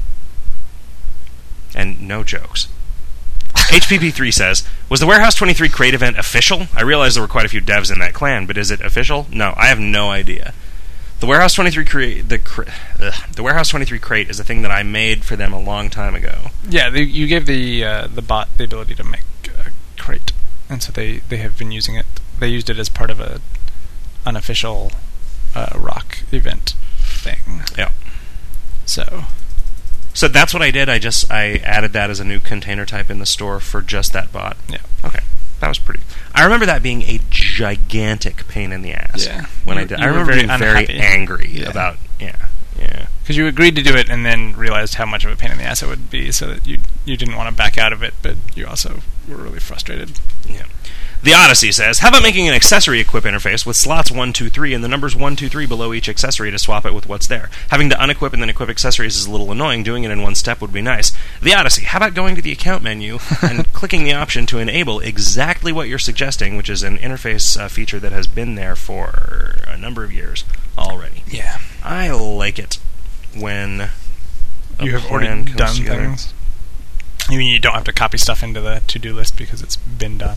And no jokes. H P P three says, was the Warehouse twenty-three crate event official? I realize there were quite a few devs in that clan, but is it official? No, I have no idea. The Warehouse twenty-three crate, the cr- ugh, the Warehouse twenty-three crate is a thing that I made for them a long time ago. Yeah, they, you gave the uh, the bot the ability to make a crate, and so they, they have been using it. They used it as part of a unofficial uh, rock event thing. Yeah. So So that's what I did. I just I added that as a new container type in the store for just that bot. yeah, Okay, that was pretty. I remember that being a gigantic pain in the ass. Yeah. When I You- did, you I were remember very being very unhappy. angry Yeah. about yeah, yeah. because you agreed to do it and then realized how much of a pain in the ass it would be, so that you you didn't want to back out of it, but you also were really frustrated. Yeah. The Odyssey says, how about making an accessory equip interface with slots one, two, three and the numbers one, two, three below each accessory to swap it with what's there? Having to unequip and then equip accessories is a little annoying. Doing it in one step would be nice. The Odyssey, how about going to the account menu and clicking the option to enable exactly what you're suggesting, which is an interface uh, feature that has been there for a number of years already. Yeah, I like it when a you have plan already comes done together. things. You mean you don't have to copy stuff into the to-do list because it's been done?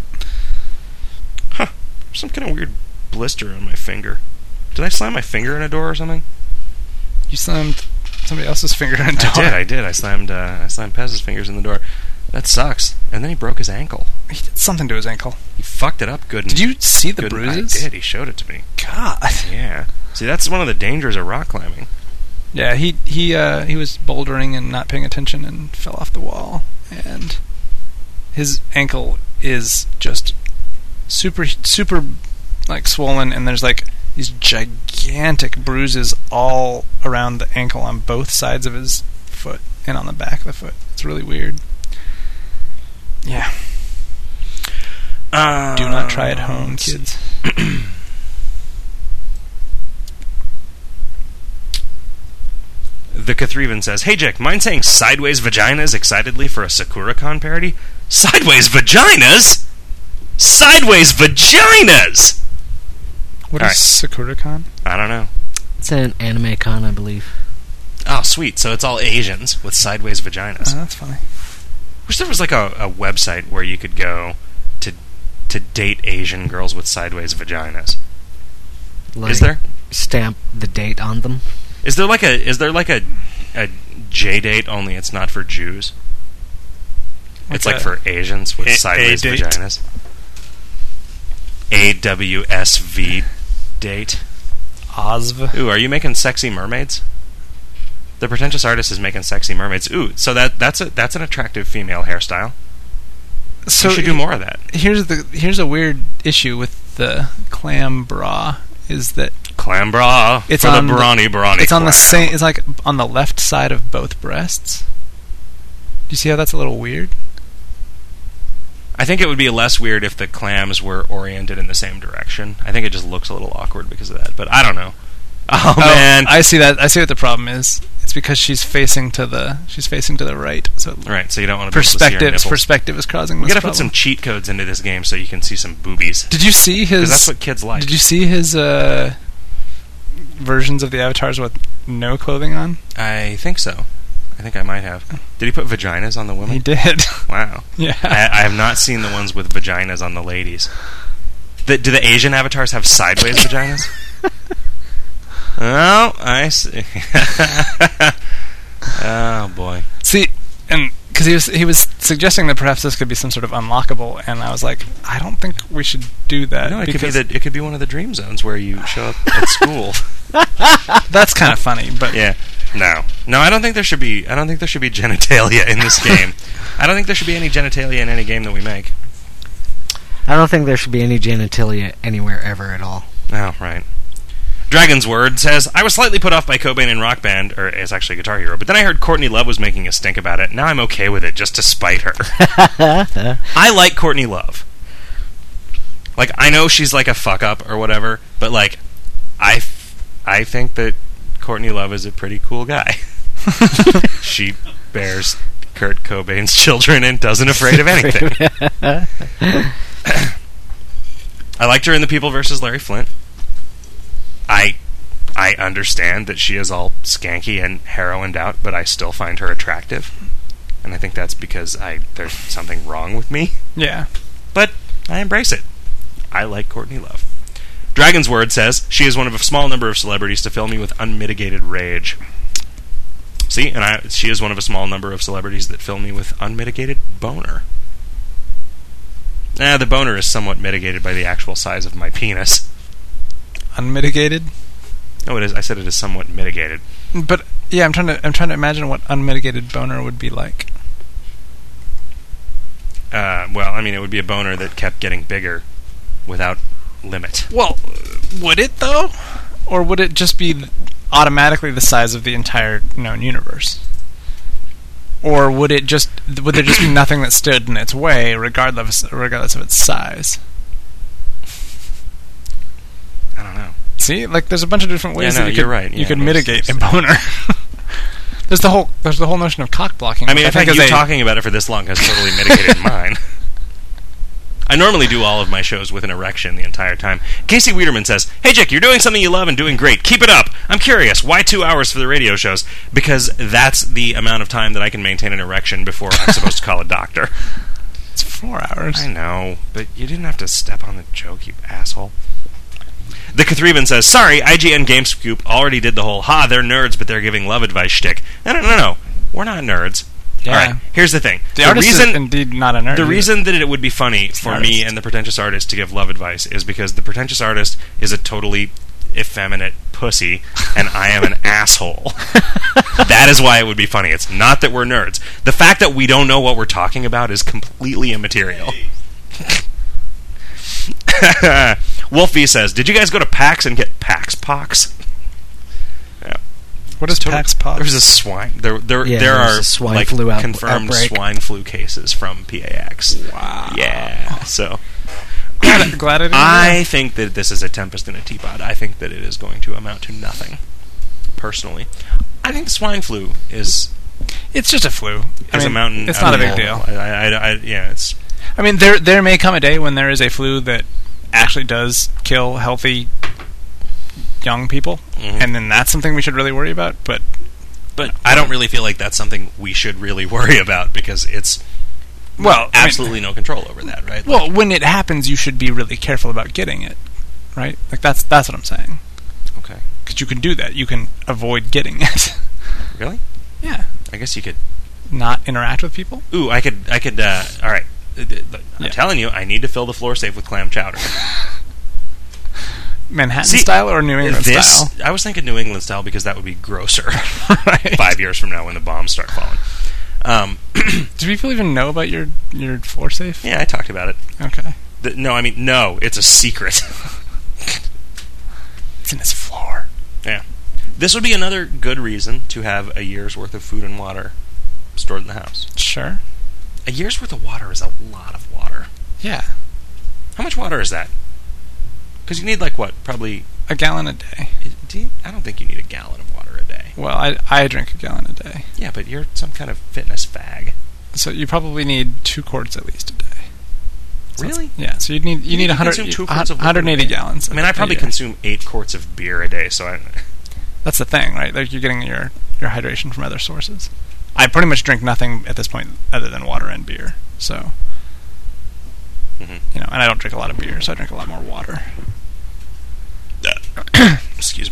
Huh. Some kind of weird blister on my finger. Did I slam my finger in a door or something? You slammed somebody else's finger in a door. I did, I did. I slammed uh, I slammed Pez's fingers in the door. That sucks. And then he broke his ankle. He did something to his ankle. He fucked it up good and Did you see the good and- bruises? I did. He showed it to me. God. Yeah. See, that's one of the dangers of rock climbing. Yeah, he he uh, he was bouldering and not paying attention and fell off the wall, and his ankle is just super super like swollen, and there's like these gigantic bruises all around the ankle on both sides of his foot and on the back of the foot. It's really weird. Yeah. Uh, Do not try at home, kids. The Cathreven says, hey Jack, mind saying Sideways Vaginas excitedly for a SakuraCon parody? Sideways Vaginas? Sideways Vaginas! What All is SakuraCon? I don't know. It's an anime con, I believe. Oh, sweet. So it's all Asians with sideways vaginas. Oh, that's funny. wish there was like a, a website where you could go to to date Asian girls with sideways vaginas. Like, Is there? Stamp the date on them. Is there like a is there like a a J date only it's not for Jews? What's it's like that? for Asians with A- sideways A date? vaginas. A W S V date. O S V. Ooh, are you making sexy mermaids? The pretentious artist is making sexy mermaids. Ooh, so that that's a that's an attractive female hairstyle. So you should do more of that. Here's the here's a weird issue with the clam bra is that Clam bra It's for on the the- brawny brawny. it's on the clam. same. It's like on the left side of both breasts. Do you see how that's a little weird? I think it would be less weird if the clams were oriented in the same direction. I think it just looks a little awkward because of that, but I don't know. Oh, man. I see that. I see what the problem is. It's because she's facing to the she's facing to the right. So Right, so you don't want to be able to see her perspective nipples. perspective is causing We this gotta put problem. some cheat codes into this game so you can see some boobies. Did you see his? Because that's what kids like. Did you see his uh, versions of the avatars with no clothing on? I think so. I think I might have. Did he put vaginas on the women? He did. Wow. Yeah. I, I have not seen the ones with vaginas on the ladies. The, do the Asian avatars have sideways vaginas? Oh, I see. Oh, boy. See, and because he was he was suggesting that perhaps this could be some sort of unlockable, and I was like, I don't think we should do that. No, it could be because the, it could be one of the dream zones where you show up at school. that's kind of funny, but Yeah. No. No, I don't think there should be I don't think there should be genitalia in this game. I don't think there should be any genitalia in any game that we make. I don't think there should be any genitalia anywhere ever at all. Oh, right. Dragon's Word says, I was slightly put off by Cobain in Rock Band, or it's actually Guitar Hero, but then I heard Courtney Love was making a stink about it. Now I'm okay with it just to spite her. I like Courtney Love. Like, I know she's like a fuck up or whatever, but like, I, f- I think that Courtney Love is a pretty cool guy. She bears Kurt Cobain's children and doesn't afraid of anything. I liked her in The People versus Larry Flint. I I understand that she is all skanky and heroined out, but I still find her attractive. And I think that's because I there's something wrong with me. yeah. But I embrace it. I like Courtney Love. Dragon's Word says, she is one of a small number of celebrities to fill me with unmitigated rage. See, and I, she is one of a small number of celebrities that fill me with unmitigated boner. Eh, the boner is somewhat mitigated by the actual size of my penis. Unmitigated. No, it is. I said it is somewhat mitigated. But yeah, I'm trying to I'm trying to imagine what unmitigated boner would be like. Uh, well, I mean, it would be a boner that kept getting bigger without limit. Well, would it though, or would it just be automatically the size of the entire known universe? Or would it just would there just be nothing that stood in its way, regardless regardless of its size? I don't know. See, like there's a bunch of different ways Yeah, no, that you you're could right. you Yeah, could it makes mitigate a sense. boner. There's the whole there's the whole notion of cock blocking. I mean, which in I think fact, is you a- talking about it for this long has totally mitigated mine. I normally do all of my shows with an erection the entire time. Casey Wiederman says, Hey, Jack, you're doing something you love and doing great. Keep it up. I'm curious, why two hours for the radio shows? Because that's the amount of time that I can maintain an erection before I'm supposed to call a doctor. It's four hours. I know, but you didn't have to step on the joke, you asshole. The Cathreban says, Sorry, I G N GameScoop already did the whole, ha, they're nerds, but they're giving love advice shtick. No, no, no, no. We're not nerds. Yeah. All right, here's the thing. The, The, artist reason... is indeed not a nerd. The either. reason that it would be funny for an me artist. and the pretentious artist to give love advice is because the pretentious artist is a totally effeminate pussy, and I am an asshole. That is why it would be funny. It's not that we're nerds. The fact that we don't know what we're talking about is completely immaterial. Wolfie says, Did you guys go to PAX and get PAX pox? Yeah. What is Total- PAX Pop? There's a swine. There, there, Yeah, there there's are a swine like flu out- confirmed outbreak. swine flu cases from P A X. Wow. Yeah. So glad, glad I didn't I think that this is a tempest in a teapot. I think that it is going to amount to nothing. Personally, I think the swine flu is It's just a flu. I is mean, a mountain. It's out not a of big the deal. mole. I, I, I, yeah, it's I mean, there there may come a day when there is a flu that actually does kill healthy young people, Mhm. and then that's something we should really worry about. But But I don't really feel like that's something we should really worry about because it's Well, I mean- absolutely no control over that, right? Like, Well, when it happens, you should be really careful about getting it, right? Like that's that's what I'm saying. okay, Because you can do that. You can avoid getting it. really? Yeah. I guess you could. Not interact with people. Ooh, I could. I could. Uh, all right, Uh, but I'm Yeah. telling you, I need to fill the floor safe with clam chowder. Manhattan See, style or New England this, style? I was thinking New England style because that would be grosser. Right. Five years from now, when the bombs start falling. Um, Do people even know about your your floor safe? yeah, I talked about it. Okay. The, no, I mean no. It's a secret. It's in his floor. Yeah. This would be another good reason to have a year's worth of food and water stored in the house. Sure. A year's worth of water is a lot of water. Yeah. How much water is that? Because you need like what? Probably. A gallon a day. Do you, I don't think you need a gallon of water a day. Well, I I drink a gallon a day. Yeah, but you're some kind of fitness fag. So you probably need two quarts at least a day. So Really? that's- Yeah. So you need you, You need need to one hundred, consume two quarts of liquid one hundred eighty a day. gallons. I mean, I a probably year. consume eight quarts of beer a day, so I. That's the thing, right? Like you're getting your your hydration from other sources. I pretty much drink nothing at this point other than water and beer. So Mhm. you know, and I don't drink a lot of beer, so I drink a lot more water. Excuse me.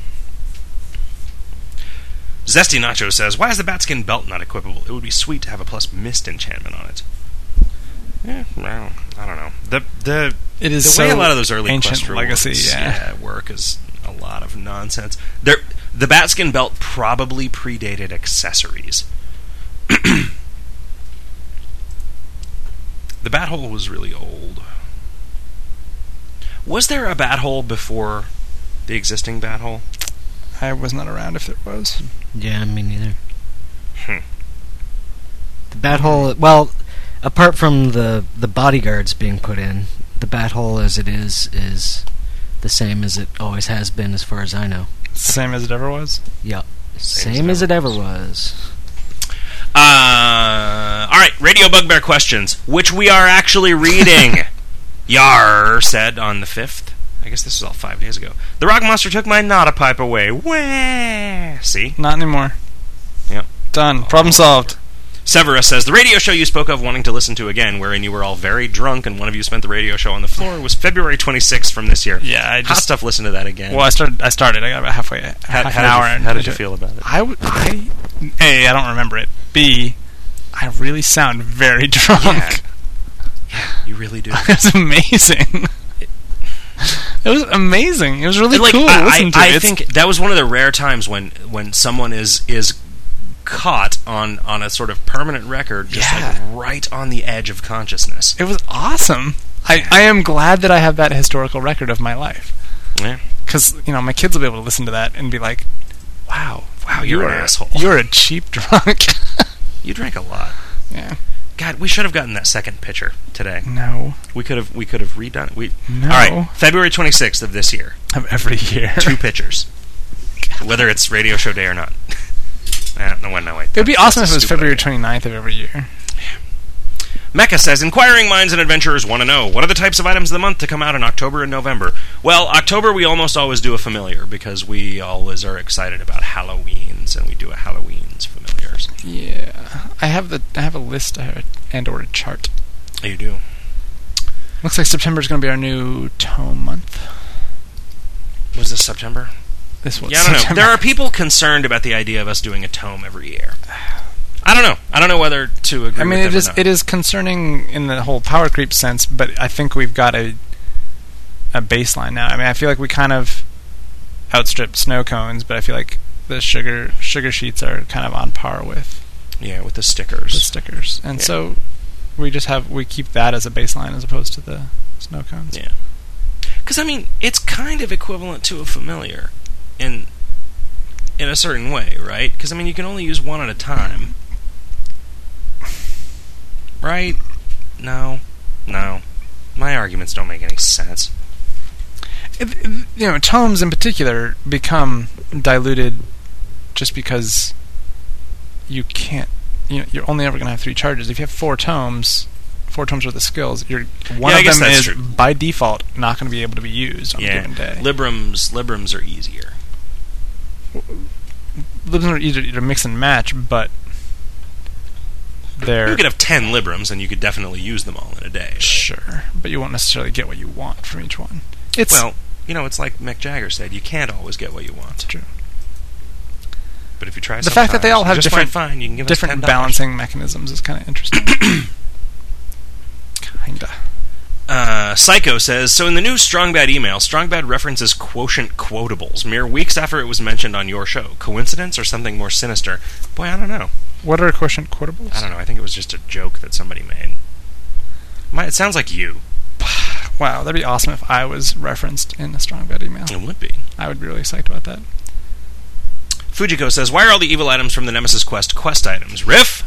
Zesty Nacho says, "Why is the Batskin belt not equipable? It would be sweet to have a plus mist enchantment on it." Yeah, well, I don't know. The the It is the so way a lot of those early ancient Quest legacy. rewards, Yeah. work is a lot of nonsense. There, the Batskin belt probably predated accessories. The bat hole was really old. Was there a bat hole before the existing bat hole? I was not around if there was. Yeah, me neither. Hmm. The bat hole, well, apart from the, the bodyguards being put in, the bat hole as it is, is the same as it always has been as far as I know. Same as it ever was. Yep. Same Same, as as it it ever was. was. Uh, all right, Radio Bugbear questions, which we are actually reading. Yar said on the fifth. I guess this is all five days ago. The rock monster took my Nada pipe away. Wah! See? Not anymore. Yep. Done. Problem solved. Severus says, the radio show you spoke of wanting to listen to again, wherein you were all very drunk and one of you spent the radio show on the floor, was February twenty-sixth from this year. Yeah, I Hot just. stuff, listen to that again. Well, I started. I started. I got about halfway. how, half how an hour. Did you, and how did you into it. feel about it? I, w- I. A. I don't remember it. B. I really sound very drunk. Yeah. Yeah, you really do. It was amazing. It was amazing. It was really like, cool to I, listen to. I, I It's- think that was one of the rare times when, when someone is is caught on, on a sort of permanent record, just Yeah. like right on the edge of consciousness. it was awesome. I, I am glad that I have that historical record of my life. Yeah. Because, you know, my kids will be able to listen to that and be like, wow, Wow, you're an asshole. You're a cheap drunk. You drank a lot. Yeah. God, we should have gotten that second pitcher today. No. We could have we could have redone it. We No. All right, February twenty-sixth of this year. Of every year. Two pitchers. Whether it's radio show day or not. Eh, no, no, wait. It would be That's awesome a if it was stupid February idea. twenty-ninth of every year. Mecca says, inquiring minds and adventurers want to know, what are the types of items of the month to come out in October and November? Well, October we almost always do a familiar, because we always are excited about Halloweens, and we do a Halloweens familiars. Yeah. I have the I have a list I have a, and or a chart. You do. Looks like September is going to be our new tome month. Was this September? This was Yeah, I don't know. September. There are people concerned about the idea of us doing a tome every year. I don't know. I don't know whether to agree I mean, with it them is or not. it is concerning in the whole power creep sense, but I think we've got a a baseline now. I mean, I feel like we kind of outstripped snow cones, but I feel like the sugar sugar sheets are kind of on par with Yeah, with the the stickers. stickers, and Yeah. so we just have we keep that as a baseline as opposed to the snow cones. Yeah. Because, I mean, it's kind of equivalent to a familiar in in a certain way, right? Because, I mean, you can only use one at a time. Right? No. No. My arguments don't make any sense. It, it- you know, tomes in particular become diluted just because you can't. You know, you're only ever going to have three charges. If you have four tomes, four tomes worth of skills, you're one Yeah, I of guess them that's is true. by default not going to be able to be used on a Yeah. given day. Librams, Librams are easier. Libs are easier to mix and match, but they're You could have ten Librams, and you could definitely use them all in a day. sure, but you won't necessarily get what you want from each one. It's Well, you know, it's like Mick Jagger said, you can't always get what you want. true. But if you try The fact that they all have just different fine, fine, you can give us different ten dollars. balancing mechanisms is kind of interesting. Kinda. Uh, Psycho says, so in the new Strong Bad email, Strong Bad references quotient quotables mere weeks after it was mentioned on your show. Coincidence or something more sinister? Boy, I don't know. What are quotient quotables? I don't know. I think it was just a joke that somebody made. My, it sounds like you. Wow, that'd be awesome if I was referenced in a Strong Bad email. It would be. I would be really psyched about that. Fujiko says, why are all the evil items from the Nemesis Quest quest items? Riff?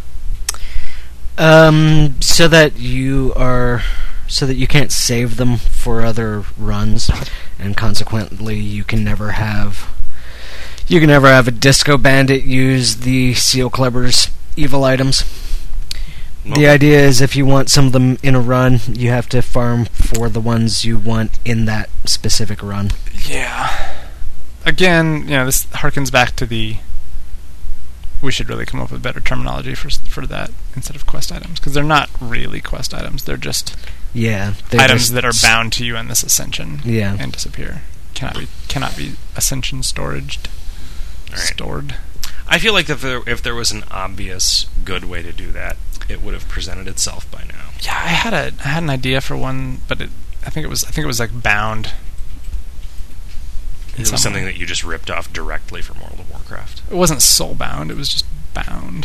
Um, so that you are, so that you can't save them for other runs, and consequently you can never have, you can never have a Disco Bandit use the Seal Clubber's evil items. Well, The idea is if you want some of them in a run, you have to farm for the ones you want in that specific run. Yeah. Again, you know, this harkens back to the. We should really come up with better terminology for for that instead of quest items, because they're not really quest items. They're just Yeah, they're items just that are s- bound to you in this ascension Yeah. and disappear. Cannot be cannot be ascension storaged. All right. Stored. I feel like if there, if there was an obvious good way to do that, it would have presented itself by now. Yeah, I had a I had an idea for one, but it, I think it was I think it was like bound. It was some something way. that you just ripped off directly from World of Warcraft. It wasn't soul bound. It was just bound.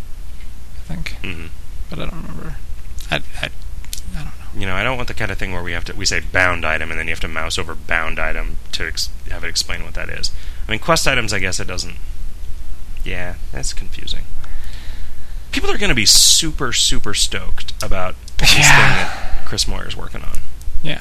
I think, Mm-hmm. but I don't remember. I, I I don't know. You know, I don't want the kind of thing where we have to we say bound item and then you have to mouse over bound item to ex- have it explain what that is. I mean, quest items, I guess it doesn't. Yeah, that's confusing. People are going to be super, super stoked about this Yeah. thing that Chris Moyer's working on. Yeah,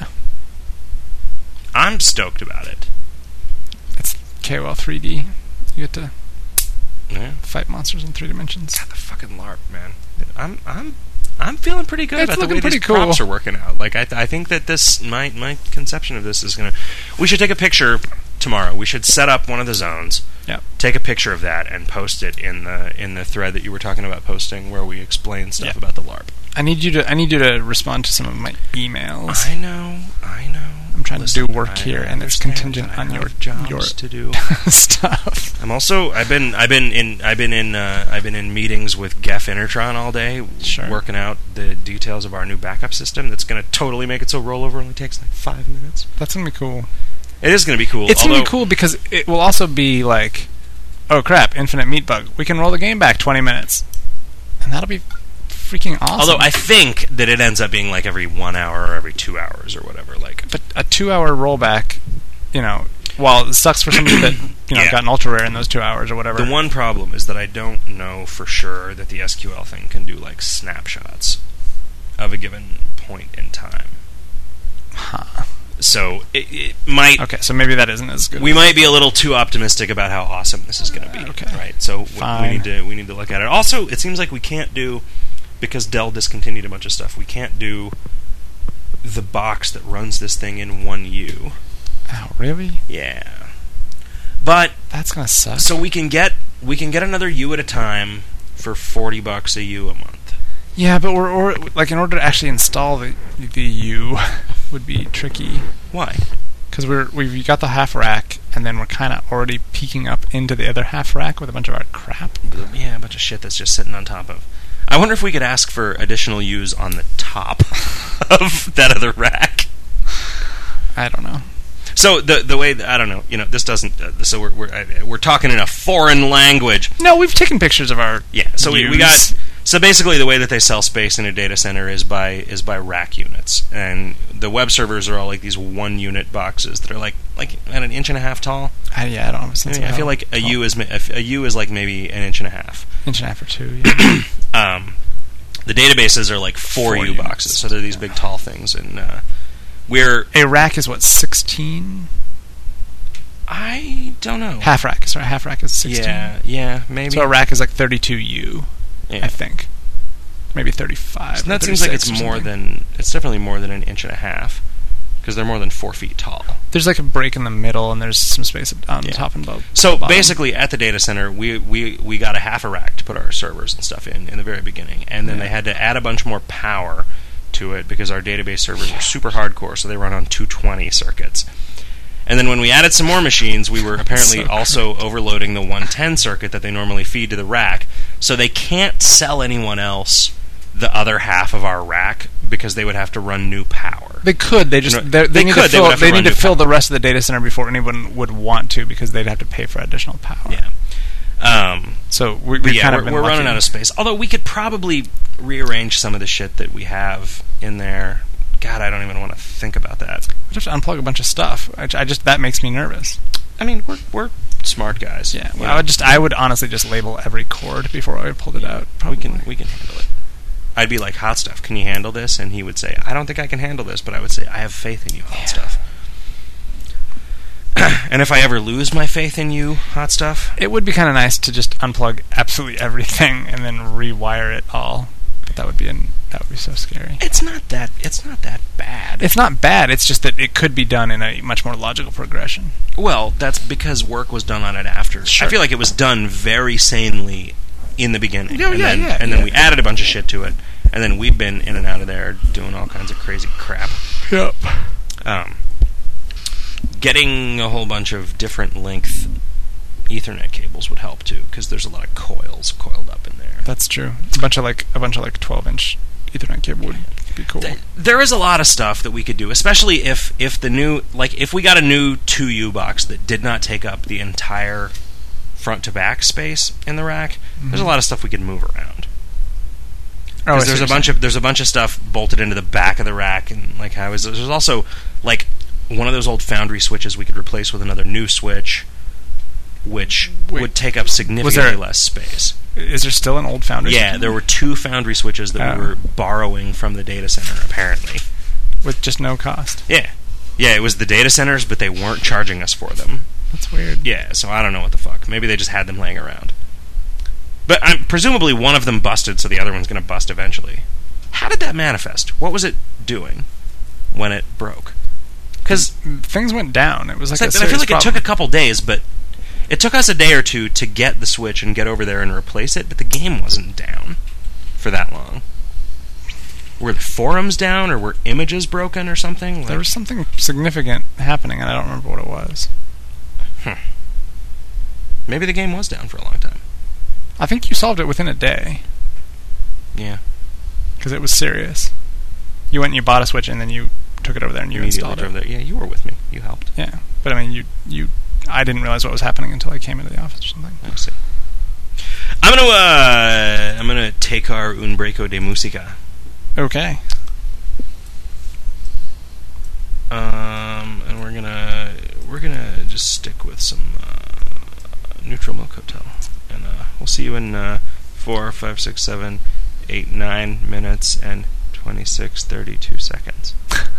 I'm stoked about it. it's K O L three D. You get to Yeah. fight monsters in three dimensions. God, the fucking LARP, man. I'm, I'm, I'm feeling pretty good It's about the looking way pretty these cool. props are working out. Like, I, th- I think that this, my, my conception of this is gonna. We should take a picture tomorrow. We should set up one of the zones. Yep. Take a picture of that and post it in the in the thread that you were talking about posting, where we explain stuff Yeah. about the LARP. I need you to I need you to respond to some of my emails. I know, I know. I'm trying Listen, to do work I here, and it's understand contingent that I on your have jobs your to do. stuff. I'm also I've been I've been in I've been in uh, I've been in meetings with Geff Intertron all day, Sure. working out the details of our new backup system. That's going to totally make it so rollover only takes like five minutes. That's gonna be cool. It is going to be cool. It's although, gonna be cool because it will also be like, oh crap, infinite meat bug. We can roll the game back twenty minutes, and that'll be freaking awesome. Although I think that it ends up being like every one hour or every two hours or whatever. Like, but a two-hour rollback, you know, while it sucks for somebody that you know Yeah. got an ultra rare in those two hours or whatever. the one problem is that I don't know for sure that the S Q L thing can do like snapshots of a given point in time. Huh. So it, it might. Okay, so maybe that isn't as good. We might be a little too optimistic about how awesome this is going to be. Okay. Right. So w- we Fine. need to we need to look at it. Also, it seems like we can't do, because Dell discontinued a bunch of stuff. We can't do the box that runs this thing in one U. Oh, really? Yeah. But That's gonna suck. so we can get we can get another U at a time for forty bucks a U a month. Yeah, but we're or, like in order to actually install the the U would be tricky Why? because we're we've got the half rack and then we're kind of already peeking up into the other half rack with a bunch of our crap. Yeah, a bunch of shit that's just sitting on top of. I wonder if we could ask for additional U's on the top of that other rack. I don't know. So the the way that, I don't know, you know, this doesn't. Uh, so we're we're uh, we're talking in a foreign language. No, we've taken pictures of our Yeah. So we, we got. U's. So basically, the way that they sell space in a data center is by is by rack units, and the web servers are all like these one unit boxes that are like like at an inch and a half tall. I, yeah, I don't have a I, sense mean, of I feel how like a tall. U is ma- a U is like maybe an inch and a half. inch and a half or two. Yeah. Um, the databases are like four, Four U units. boxes, so they're these big tall things, and uh, we're A rack is what, sixteen? I don't know. Half rack. Sorry, half rack is sixteen. Yeah, yeah, maybe. So a rack is like thirty-two U, Yeah. I think. Maybe thirty-five. So or that seems like it's thirty-six or more something. than it's definitely more than an inch and a half, because they're more than four feet tall. There's like a break in the middle, and there's some space on Yeah. the top and bottom. So basically, at the data center, we, we, we got a half a rack to put our servers and stuff in in the very beginning, and then Yeah. they had to add a bunch more power to it because our database servers are super hardcore, so they run on two twenty circuits. And then when we added some more machines, we were apparently So also overloading the one ten circuit that they normally feed to the rack, so they can't sell anyone else the other half of our rack because they would have to run new power. They could. They just No, they, they they need could, to they would fill. have to They run need to new fill power. the rest of the data center before anyone would want to, because they'd have to pay for additional power. Yeah. Um, So we, But we've yeah, kind of we're, been we're lucky. running out of space. Although we could probably rearrange some of the shit that we have in there. God, I don't even want to think about that. We have to unplug a bunch of stuff. I, I just that makes me nervous. I mean, we're we're smart guys. Yeah, you well, know. I would just I would honestly just label every cord before I pulled it out. we Probably. can we can handle it. I'd be like, Hot Stuff, can you handle this? And he would say, I don't think I can handle this, but I would say, I have faith in you, Hot Stuff. And if I ever lose my faith in you, Hot Stuff, It would be kind of nice to just unplug absolutely everything and then rewire it all. But that would be an, that would be so scary. it's not that it's not that bad. It's not bad. It's just that it could be done in a much more logical progression. Well, that's because work was done on it after. Sure. I feel like it was done very sanely in the beginning. Yeah, and yeah, then, yeah, and then yeah. we added a bunch of shit to it. And then we've been in and out of there doing all kinds of crazy crap. Yep. Um, getting a whole bunch of different length Ethernet cables would help too, because there's a lot of coils coiled up in there. That's true. A bunch of like a bunch of like twelve inch Ethernet cable would be cool. Th- There is a lot of stuff that we could do, especially if, if the new, like, if we got a new two U box that did not take up the entire front to back space in the rack. There's a lot of stuff we could move around. Oh, I Because see there's a what you're bunch saying. of there's a bunch of stuff bolted into the back of the rack, and like how is there's also like one of those old Foundry switches we could replace with another new switch, which Wait. would take up significantly there- less space. Is there still an old Foundry? Yeah, switch? there were two Foundry switches that Oh. we were borrowing from the data center, apparently. with just no cost. Yeah, yeah, it was the data centers, but they weren't charging us for them. That's weird. Yeah, so I don't know what the fuck. Maybe they just had them laying around. But um, presumably one of them busted, so the other one's going to bust eventually. How did that manifest? What was it doing when it broke? Because Things went down. It was like I a feel serious like it problem. took a couple days, but it took us a day or two to get the switch and get over there and replace it, but the game wasn't down for that long. Were the forums down, or were images broken or something? Like, There was something significant happening, and I don't remember what it was. maybe the game was down for a long time. I think you solved it within a day Yeah. because it was serious. You went and you bought a Switch, and then you took it over there and you Immediately installed drove it. there. Yeah, you were with me. You helped. Yeah, but I mean, you you. I didn't realize what was happening until I came into the office or something. I see. I'm gonna uh, I'm gonna take our Un Breco de Musica. Okay. Um, and we're gonna we're gonna just stick with some uh, Neutral Milk Hotel, and uh, we'll see you in uh, four, five, six, seven, eight, nine minutes and twenty-six, thirty-two seconds.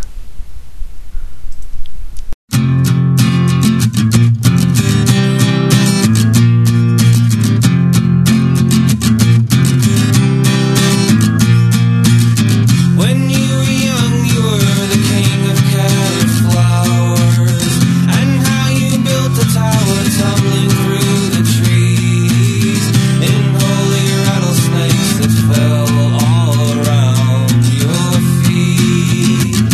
When you were young, you were the king of carrot flowers, and how you built a tower tumbling through the trees, in holy rattlesnakes that fell all around your feet.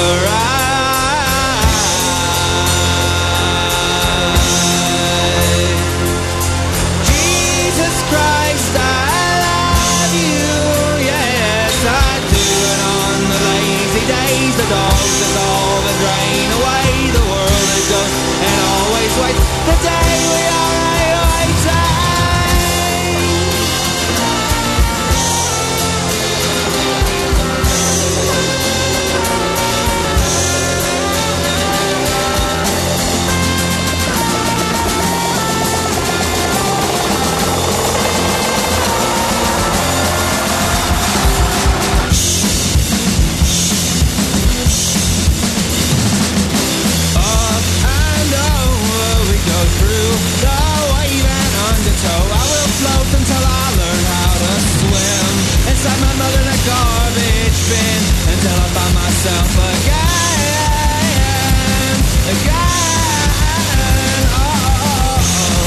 ride. Jesus Christ, I love you. Yes, I do. And on the lazy days, the dogs dissolve and drain away. The world is ghost and always waits the day we are awaiting. Through the wave and undertow, I will float until I learn how to swim inside my mother in a garbage bin until I find myself again, again. Oh, oh,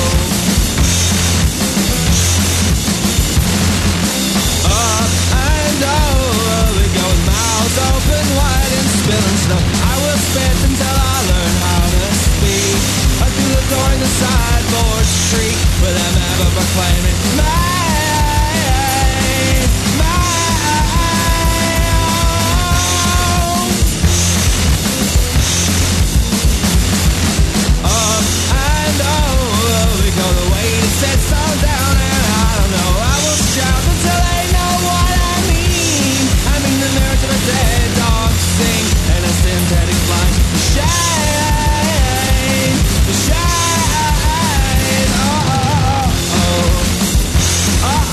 oh. Up and over we go with mouths open wide and spilling snow. I will spit until I learn how to speak. Through the door in the sideboard street with them ever proclaiming mine, mine. Up and over we go, the weight sets all down, and I don't know, I will shout until they know what I mean. I mean the marriage of a dead dog sing and a synthetic blind shine. Shine, oh, oh, oh, oh, oh,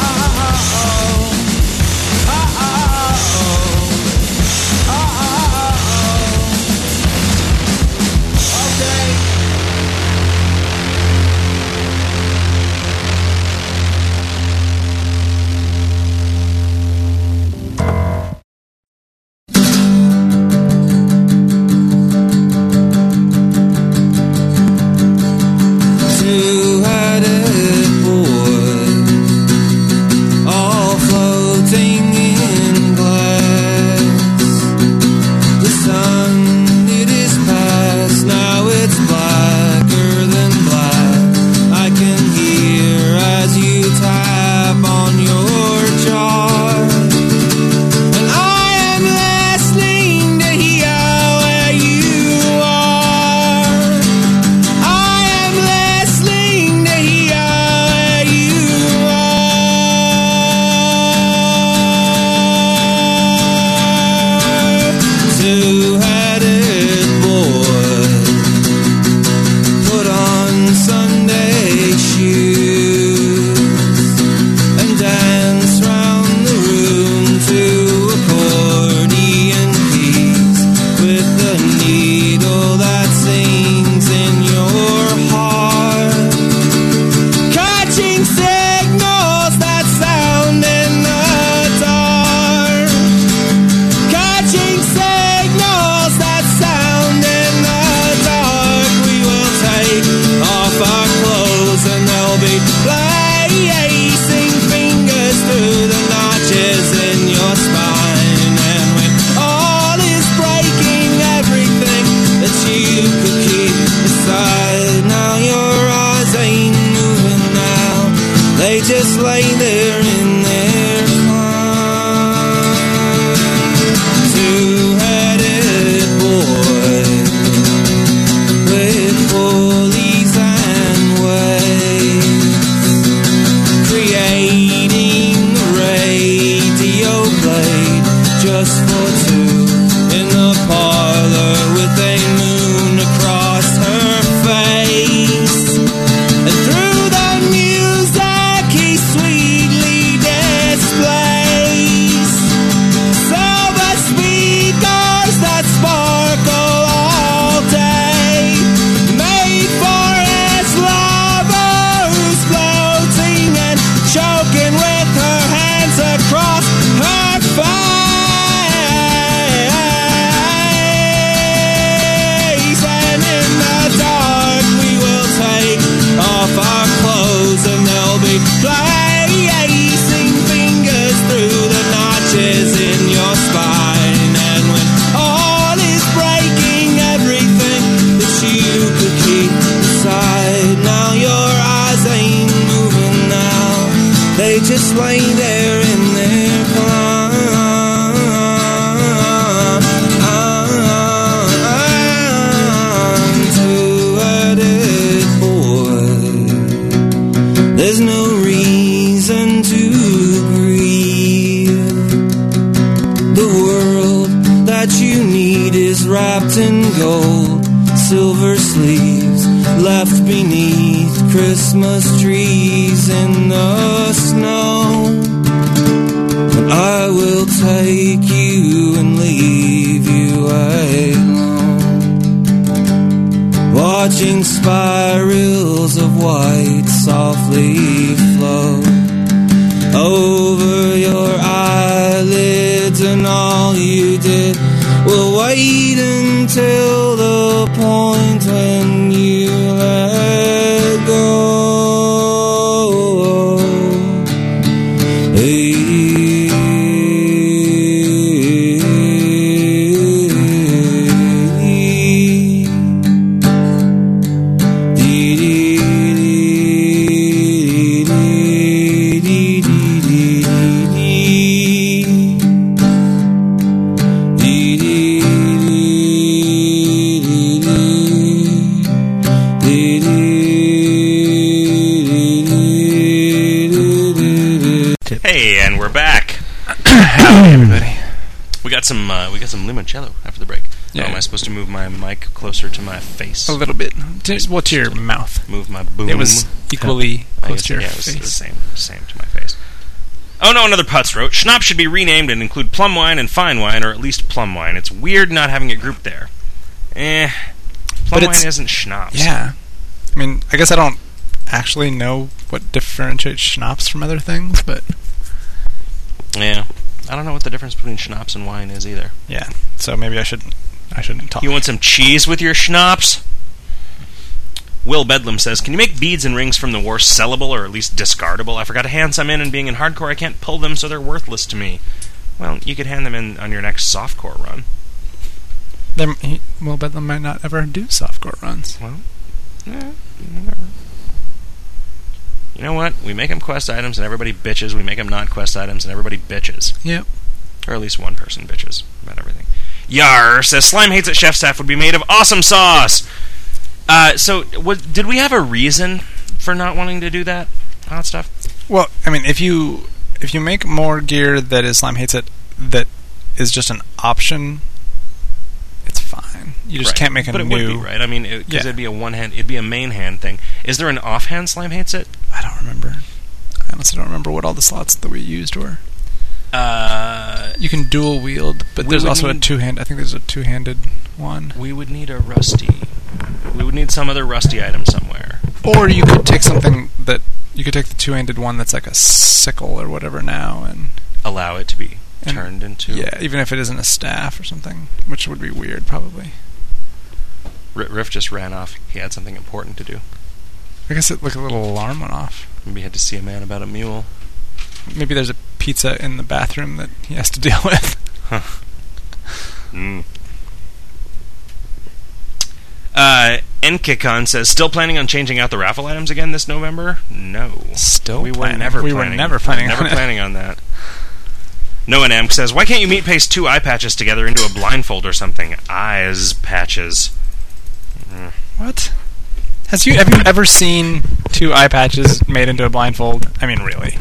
oh, oh, oh, okay. Two-headed boy, all floating in glass. The sun, it is past, now it's blacker than black. I can hear as you tap on your jar, and I am listening to hear where you are. I am listening to hear where you are. Two-headed boy, put on Sunday shoes and dance round the room to accordion keys with the needle that sings in your heart, catching signals that sound in the dark, catching signals that sound in the dark. We will take off our clothes and they'll be placing fingers through the notches in your spine, and when all is breaking, everything that you could keep aside, now your eyes ain't moving now, they just lay there in their fun. Two-headed boy with pulleys and waves, creating a radio blade just for two in the parlor with a moon across her face, and through the music he sweetly just lay there in their climb to a dead boy. There's no reason to grieve. The world that you need is wrapped in gold, silver sleeves left beneath Christmas trees in the snow. And I will take you and leave you alone, watching spirals of white softly flow over your eyelids, and all you did was wait until the point when you let go. Hey. Hey, and we're back. Howdy, everybody. We got some. Uh, we got some limoncello after the break. Yeah. Oh, am I supposed to move my mic closer to my face? A little bit. Just, well, to your mouth. Move my boom. It was equally I close guess, to your yeah, it was face. the same, same to my face. Oh no, another Putz wrote, Schnapps should be renamed and include plum wine and fine wine, or at least plum wine. It's weird not having it grouped there. Eh, plum But it's- wine isn't schnapps. Yeah. I mean, I guess I don't actually know what differentiates schnapps from other things, but Yeah. I don't know what the difference between schnapps and wine is either. yeah. So maybe I shouldn't. I shouldn't talk. You want some cheese with your schnapps? Will Bedlam says, can you make beads and rings from the war sellable or at least discardable? I forgot to hand some in, and being in hardcore, I can't pull them, so they're worthless to me. Well, you could hand them in on your next softcore run. There, he, Will Bedlam might not ever do softcore runs. Well, eh, whatever. You know what? We make them quest items and everybody bitches. We make them non-quest items and everybody bitches. Yep. Or at least one person bitches about everything. Yar says, Slime hates that chef staff would be made of awesome sauce. Uh, so, was, did we have a reason for not wanting to do that hot stuff? Well, I mean, if you if you make more gear that is Slime Hates It that is just an option, it's fine. You just Right. can't make a but it new. would be, right? I mean, because it, Yeah. it'd be a one-hand, it'd be a main hand thing. Is there an offhand Slime hates it? I don't remember. I honestly don't remember what all the slots that we used were. Uh, You can dual wield, but We there's would also a need- two-hand. I think there's a two-handed one. we would need a rusty. We would need some other rusty item somewhere. Or you could take something that you could take the two-handed one that's like a sickle or whatever now, and Allow it to be And- turned into. yeah, even if it isn't a staff or something, which would be weird probably. R- Riff just ran off. He had something important to do. I guess it like a little alarm went off. Maybe he had to see a man about a mule. Maybe there's a pizza in the bathroom that he has to deal with. Mm. Uh, Enkikon says, still planning on changing out the raffle items again this November? No. Still we were planning. never We were planning. never planning Never on it. planning on that. Noah Namk says, why can't you meat paste two eye patches together into a blindfold or something? Eyes patches. Mm. What? Has you have you ever seen two eye patches made into a blindfold? I mean, really?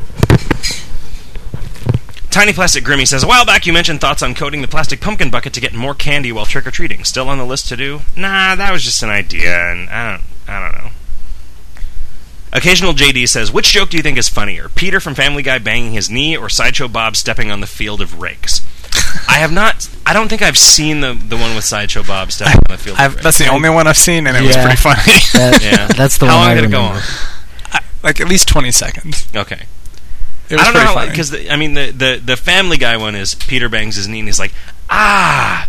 Tiny Plastic Grimmy says, a while back you mentioned thoughts on coating the plastic pumpkin bucket to get more candy while trick-or-treating. Still on the list to do? Nah, that was just an idea, and I don't, I don't know. Occasional J D says, which joke do you think is funnier? Peter from Family Guy banging his knee, or Sideshow Bob stepping on the field of rakes? I have not, I don't think I've seen the the one with Sideshow Bob stepping on the field I've, of rakes. that's the only one I've seen, and it was Yeah. pretty funny. That, Yeah. That's the How one long I did it go remember. on? I, like at least twenty seconds. Okay. It was I don't know pretty how, funny. because I mean the, the the Family Guy one is Peter bangs his knee and he's like, ah,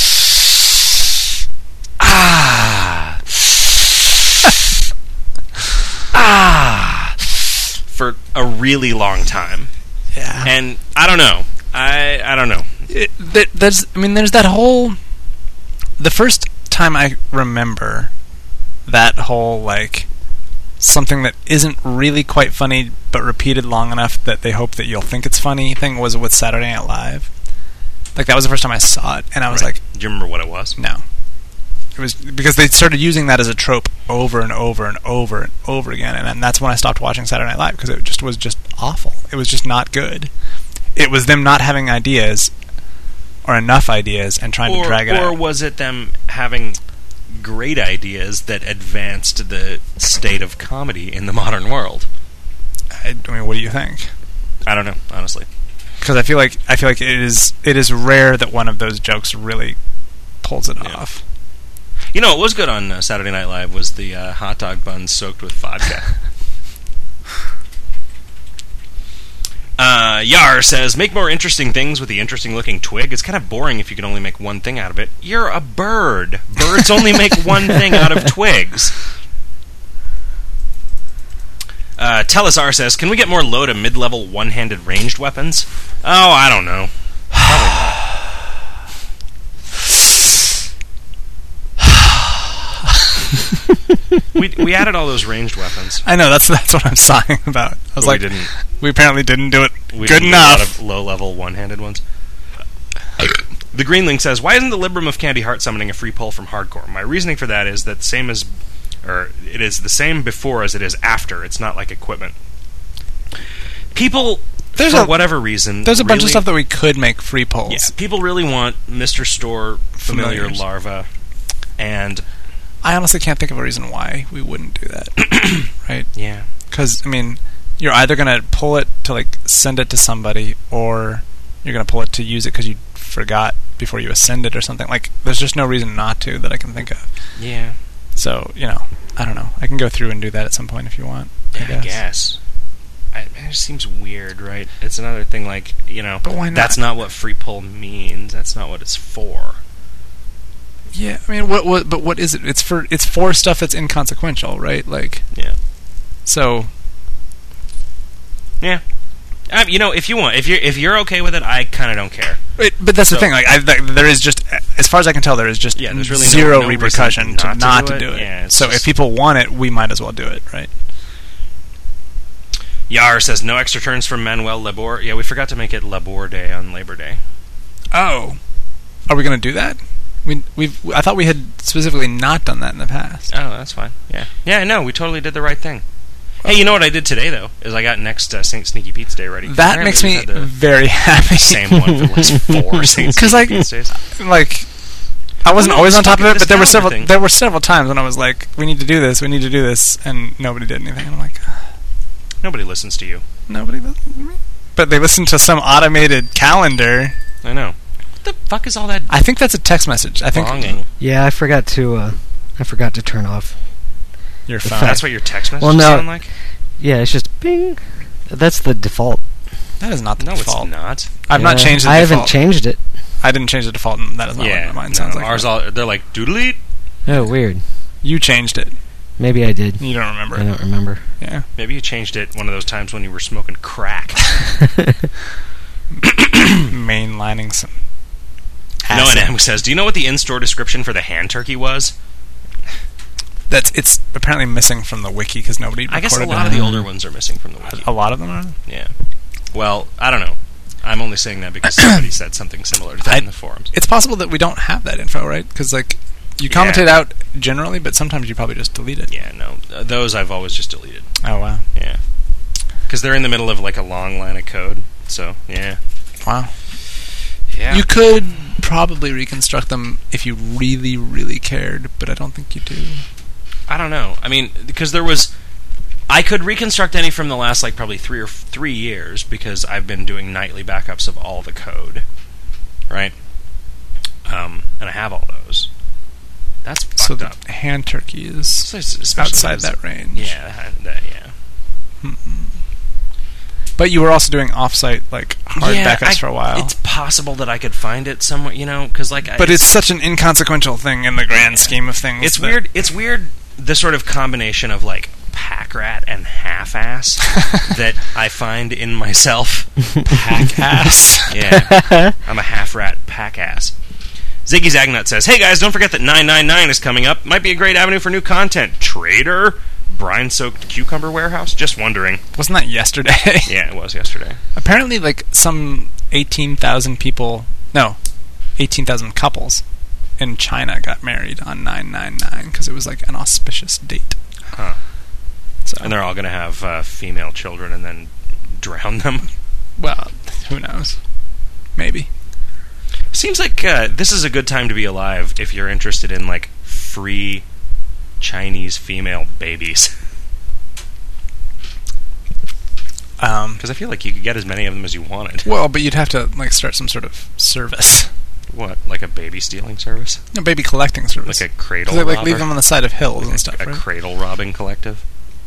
ah, ah, for a really long time, yeah. and I don't know, I I don't know. It, there, there's, I mean, there's that whole. The first time I remember that whole like something that isn't really quite funny but repeated long enough that they hope that you'll think it's funny thing was with Saturday Night Live. Like, that was the first time I saw it, and I was Right. like, Do you remember what it was? no. It was because they started using that as a trope over and over and over and over again, and, and that's when I stopped watching Saturday Night Live, because it just was just awful. It was just not good. It was them not having ideas, or enough ideas, and trying or, to drag it or out. was it them having great ideas that advanced the state of comedy in the modern world? I, I mean, what do you think? I don't know, honestly. Because I feel like I feel like it is it is rare that one of those jokes really pulls it Yeah. off. You know, what was good on uh, Saturday Night Live was the uh, hot dog buns soaked with vodka. uh, Yar says, make more interesting things with the interesting-looking twig. It's kind of boring if you can only make one thing out of it. You're a bird. Birds only make one thing out of twigs. Uh, Telesar says, can we get more low to mid-level one-handed ranged weapons? Oh, I don't know. Probably not. we we added all those ranged weapons. I know, that's that's what I'm sighing about. I was But like, we didn't. we apparently didn't do it We good didn't do a lot enough. of low-level one-handed ones. The Greenling says, why isn't the Libram of Candy Heart summoning a free pull from hardcore? My reasoning for that is that the same as, or it is the same before as it is after. It's not like equipment. People, There's for a- whatever reason, There's a bunch of really- stuff that we could make free polls. Yeah, people really want Mister Store Familiar Familiars. Larva, and I honestly can't think of a reason why we wouldn't do that. Right? yeah, Because, I mean, you're either going to pull it to, like, send it to somebody, or you're going to pull it to use it because you forgot before you ascend it or something. Like, there's just no reason not to that I can think of. yeah, So, you know, I don't know. I can go through and do that at some point if you want. yeah, I guess. I guess. I, it just seems weird, right? It's another thing, like, you know, But why not? that's not what free pull means. That's not what it's for. Yeah, I mean, what, what, but what is it? It's for it's for stuff that's inconsequential, right? Like, Yeah. so Yeah. Um, you know, if you want, if you're if you're okay with it, I kind of don't care. It, but that's So- the thing. Like, I, th- there is just, as far as I can tell, there is just Yeah, there's really no- zero no repercussion reason to not to not do to it. do it. Yeah, it's so just- if people want it, we might as well do it, right? Yar says no extra turns from Manuel Labor. Yeah, we forgot to make it Labor Day on Labor Day. Oh, are we going to do that? We we've I thought we had specifically not done that in the past. Oh, that's fine. Yeah, yeah, no, we totally did the right thing. Hey, you know what I did today though? Is I got next uh, Saint Sneaky Pete's Day ready. That Apparently makes we me had the very happy. same one for the last four Saint 'Cause, Sneaky like- Pete's Days. Like, I wasn't no, always on just top of look at it, this but there were calendar several thing. there were several times when I was like, we need to do this, we need to do this, and nobody did anything. And I'm like, Nobody listens to you. nobody listened to me. But they listened to some automated calendar. I know. What the fuck is all that I think that's a text message. I think bonging? Yeah, I forgot to. Uh, I forgot to turn off. your The phone. fact- That's what your text messages Well, no. sound like? Yeah, it's just bing. That's the default. That is not the No, default. it's not. I've not Yeah, changed the I default. haven't changed it. I didn't change the default, and that is not yeah, what mine no, sounds like. ours all they're like doodly. Oh, weird. You changed it. Maybe I did. You don't remember. I don't remember. Yeah. Maybe you changed it one of those times when you were smoking crack. Mainlining some. No, acid. and M says, "Do you know what the in-store description for the hand turkey was?" That's it's apparently missing from the wiki because nobody. I guess a recorded lot it. of the older ones are missing from the wiki. A lot of them are. Yeah. Well, I don't know. I'm only saying that because somebody said something similar to that I- in the forums. It's possible that we don't have that info, right? Because like you Yeah. comment it out generally, but sometimes you probably just delete it. Yeah, no. Uh, those I've always just deleted. Oh wow, Yeah. Because they're in the middle of like a long line of code. So, yeah. wow. Yeah. You could probably reconstruct them if you really, really cared, but I don't think you do. I don't know. I mean, because there was... I could reconstruct any from the last, like, probably three or f- three years because I've been doing nightly backups of all the code. Right? Um, and I have all those. That's fucked So the up. hand turkey is So it's- especially outside because- that range. Yeah, that, that, yeah. But you were also doing offsite like hard yeah, backups I- for a while. It's possible that I could find it somewhere, you know, because, like... I- But it's such an inconsequential thing in the grand Yeah. scheme of things. It's that- weird. It's weird. The sort of combination of like pack rat and half ass that I find in myself. Pack ass. Yeah, I'm a half rat pack ass. Ziggy Zagnut says, "Hey guys, don't forget that nine nine nine is coming up. Might be a great avenue for new content. Trader, brine-soaked cucumber warehouse? Just wondering. Wasn't that yesterday? Yeah, it was yesterday. Apparently, like, some eighteen thousand people... No, eighteen thousand couples in China got married on nine nine nine because it was, like, an auspicious date. Huh. So, And they're all going to have uh, female children and then drown them. well, who knows? Maybe. Seems like uh, this is a good time to be alive if you're interested in, like, free Chinese female babies. Um, Because I feel like you could get as many of them as you wanted. well, but you'd have to, like, start some sort of service. What, like a baby stealing service? No, baby collecting service. Like a cradle Because they, like, robber? leave them on the side of hills Like and a, stuff, a right? cradle robbing collective?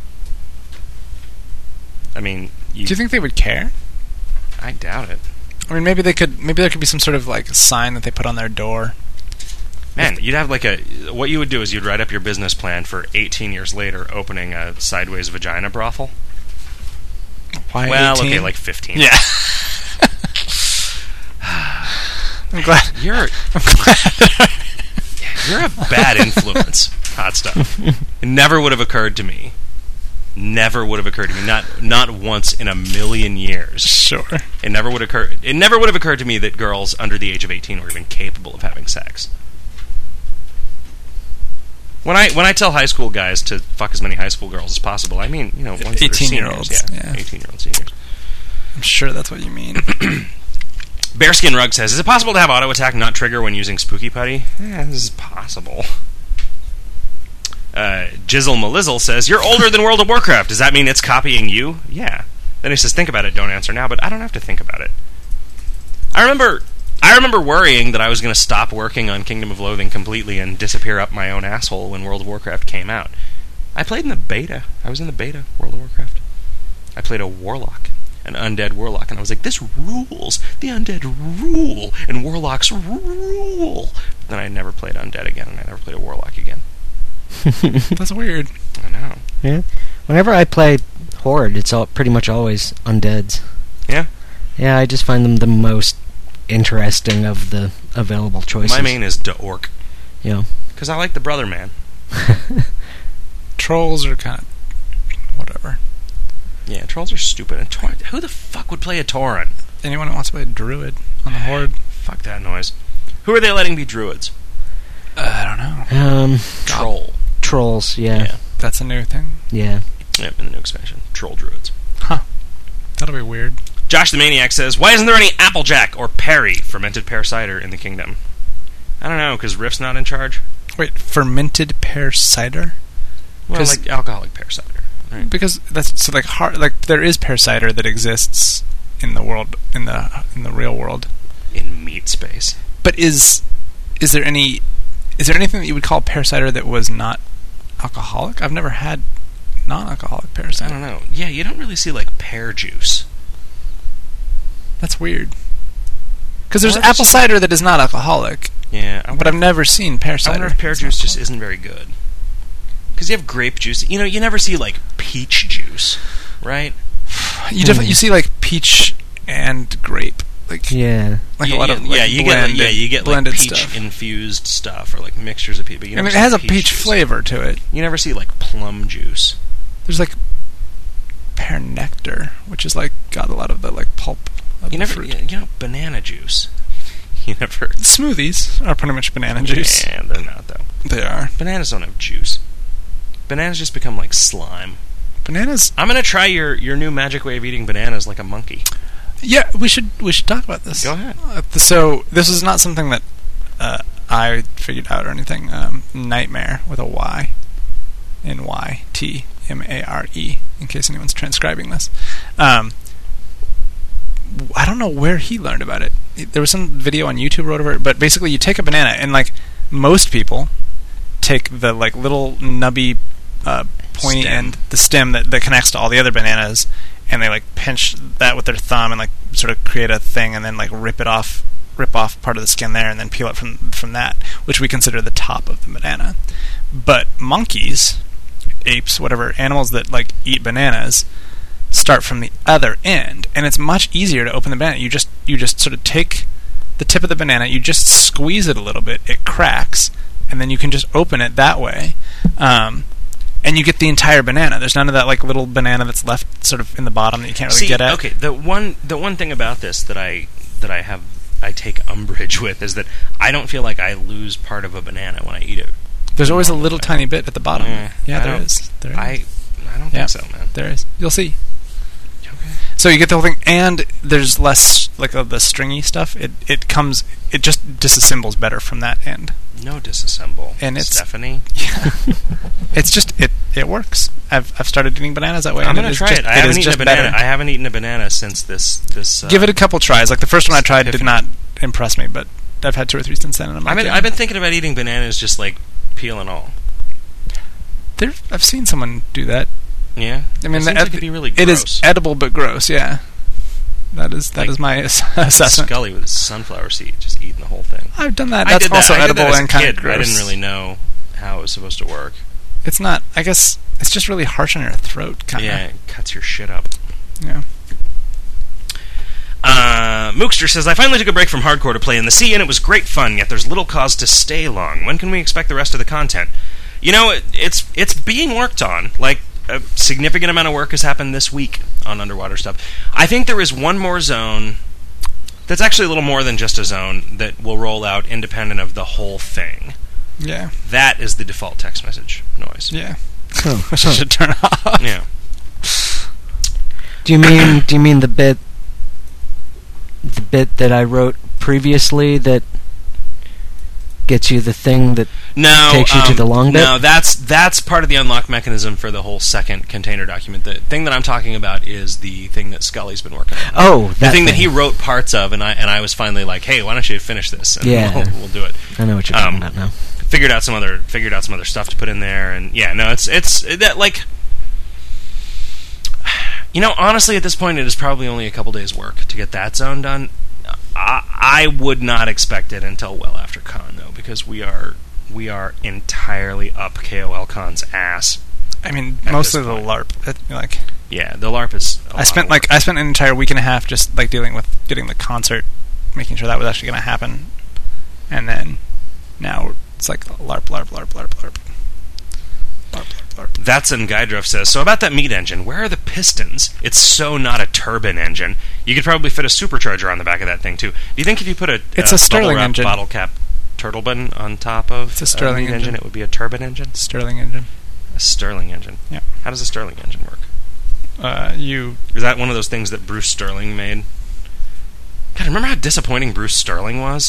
I mean, you, Do you think they would care? I doubt it. I mean, maybe they could. Maybe there could be some sort of like sign that they put on their door. Man, you'd have like a... What you would do is you'd write up your business plan for eighteen years later opening a sideways vagina brothel. Why Well, eighteen? okay, like fifteen. Yeah. I'm glad. You're... I'm glad. You're a bad influence. Hot stuff. It never would have occurred to me. Never would have occurred to me. Not not once in a million years. Sure. It never would occur. It never would have occurred to me that girls under the age of eighteen were even capable of having sex. When I when I tell high school guys to fuck as many high school girls as possible, I mean, you know, ones that are eighteen-year-olds, seniors, yeah. yeah, eighteen-year-old seniors. I'm sure that's what you mean. Bearskin Rug says, "Is it possible to have auto attack not trigger when using Spooky Putty?" Yeah, this is possible. Uh, Jizzle Malizzle says, "You're older than World of Warcraft. Does that mean it's copying you?" Yeah. Then he says, "Think about it. Don't answer now." But I don't have to think about it. I remember, I remember worrying that I was going to stop working on Kingdom of Loathing completely and disappear up my own asshole when World of Warcraft came out. I played in the beta. I was in the beta World of Warcraft. I played a warlock, an undead warlock, and I was like, "This rules. The undead rule, and warlocks rule." Then I never played undead again, and I never played a warlock again. That's weird. I know. Yeah. Whenever I play Horde, it's all pretty much always undeads. Yeah? Yeah, I just find them the most interesting of the available choices. My main is D'Orc. Yeah. Because I like the brother man. Trolls are kind of whatever. Yeah, trolls are stupid. And tor- who the fuck would play a Tauren? Anyone who wants to play a druid on the Horde? Fuck that noise. Who are they letting be druids? Uh, I don't know. Um, Troll. trolls, yeah. Yeah. That's a new thing. Yeah. Yep, in the new expansion. Troll druids. Huh. That'll be weird. Josh the Maniac says, "Why isn't there any Applejack or Perry fermented pear cider in the kingdom?" I don't know, because Rift's not in charge. Wait, fermented pear cider? Well, 'Cause- like alcoholic pear cider. Right. Because that's so like hard. Like there is pear cider that exists in the world, in the in the real world. In meat space. But is is there any is there anything that you would call pear cider that was not alcoholic? I've never had non-alcoholic pear I cider. don't know. Yeah, you don't really see, like, pear juice. That's weird. Because there's Well, that's apple just- cider that is not alcoholic, Yeah, I but wonder, I've never seen pear I cider. wonder if pear that's juice just alcoholic. isn't very good. Because you have grape juice. You know, you never see, like, peach juice, right? You definitely you see like peach and grape, like Yeah. like yeah, a lot of yeah, like yeah, you get blended, like, yeah, you get like blended peach stuff. infused stuff or like mixtures of peach. But you I never mean, it see has a peach juice. flavor to it. You never see like plum juice. There's like pear nectar, which is like got a lot of the like pulp of You the never, fruit. you, you know, banana juice. You never. Smoothies are pretty much banana juice. Yeah, they're not though. They are. Bananas don't have juice. Bananas just become like slime. Bananas. I'm gonna try your your new magic way of eating bananas like a monkey. Yeah, we should we should talk about this. Go ahead. Uh, th- so this is not something that uh, I figured out or anything. Um, Nightmare with a Y, N Y T M A R E. In case anyone's transcribing this, um, I don't know where he learned about it. There was some video on YouTube or whatever. But basically, you take a banana and like most people take the like little nubby uh, pointy Stem. end, the stem that, that connects to all the other bananas, and they like pinch that with their thumb and like sort of create a thing, and then like rip it off, rip off part of the skin there, and then peel it from from that, which we consider the top of the banana. But monkeys, apes, whatever animals that like eat bananas, start from the other end, and it's much easier to open the banana. You just you just sort of take the tip of the banana, you just squeeze it a little bit, it cracks, and then you can just open it that way. Um, and you get the entire banana. There's none of that like little banana that's left sort of in the bottom that you can't really See, get at. okay, the one the one thing about this that I that I have I take umbrage with is that I don't feel like I lose part of a banana when I eat it. There's always a little tiny bit at the bottom. Eh, yeah, I there don't- is. There is. I I don't Yeah. think so, man. There is. You'll see. Okay. So you get the whole thing, and there's less like of the stringy stuff. It it comes. It just disassembles better from that end. No disassemble. And it's- Stephanie. Yeah. It's just it. It works. I've I've started eating bananas that way. I'm and gonna it is try just, it. I it haven't is eaten just a banana. better. I haven't eaten a banana since this this. Uh, Give it a couple tries. Like the first one I tried did Epiphany. not impress me, but I've had two or three since then, and I'm like, I've been, yeah. I've been thinking about eating bananas just like peel and all. There, I've seen someone do that. Yeah. I mean, it the seems like ed- it'd be really it gross. is edible but gross. Yeah, that is that Like is my ass- assessment. Scully with his sunflower seed, just eating the whole thing. I've done that. I That's did that. also I did edible that as a and kind kid, of but gross. I didn't really know how it was supposed to work. It's not. I guess it's just really harsh on your throat, kind of. Yeah, it cuts your shit up. Yeah. Uh, Mookster says, I finally took a break from hardcore to play in the sea, and it was great fun, yet there's little cause to stay long. When can we expect the rest of the content? You know, it, it's it's being worked on. Like, a significant amount of work has happened this week on underwater stuff. I think there is one more zone that's actually a little more than just a zone that will roll out independent of the whole thing. Yeah. That is the default text message noise. Yeah. Oh, Which I should turn off. Yeah. Do you mean do you mean the bit the bit that I wrote previously that gets you the thing that No, takes you to um, the long bit? No, that's that's part of the unlock mechanism for the whole second container document. The thing that I'm talking about is the thing that Scully's been working on. Oh, the that thing, that he wrote parts of, and I and I was finally like, hey, why don't you finish this? And Yeah. we'll, we'll do it. I know what you're talking Um, about now. Figured out some other figured out some other stuff to put in there, and yeah, no, it's it's that like. You know, honestly, at this point, it is probably only a couple days' work to get that zone done. I, I would not expect it until well after Con, though, because we are we are entirely up K O L Con's ass. I mean, At mostly this the point. LARP. It, like, Yeah, the LARP is. A I lot spent of like work. I spent an entire week and a half just like dealing with getting the concert, making sure that was actually going to happen, and then now it's like LARP, LARP, LARP, LARP, LARP, LARP, LARP, LARP. That's and Guydruff says, so about that meat engine, where are the pistons? It's so not a turbine engine. You could probably fit a supercharger on the back of that thing, too. Do you think if you put a, It's a Stirling bubble wrap engine. bottle cap turtle bin on top of It's a Stirling meat engine. it would be a turbine engine? Stirling engine. A Stirling engine. Yeah. How does a Stirling engine work? Uh, you Is that one of those things that Bruce Sterling made? God, remember how disappointing Bruce Sterling was?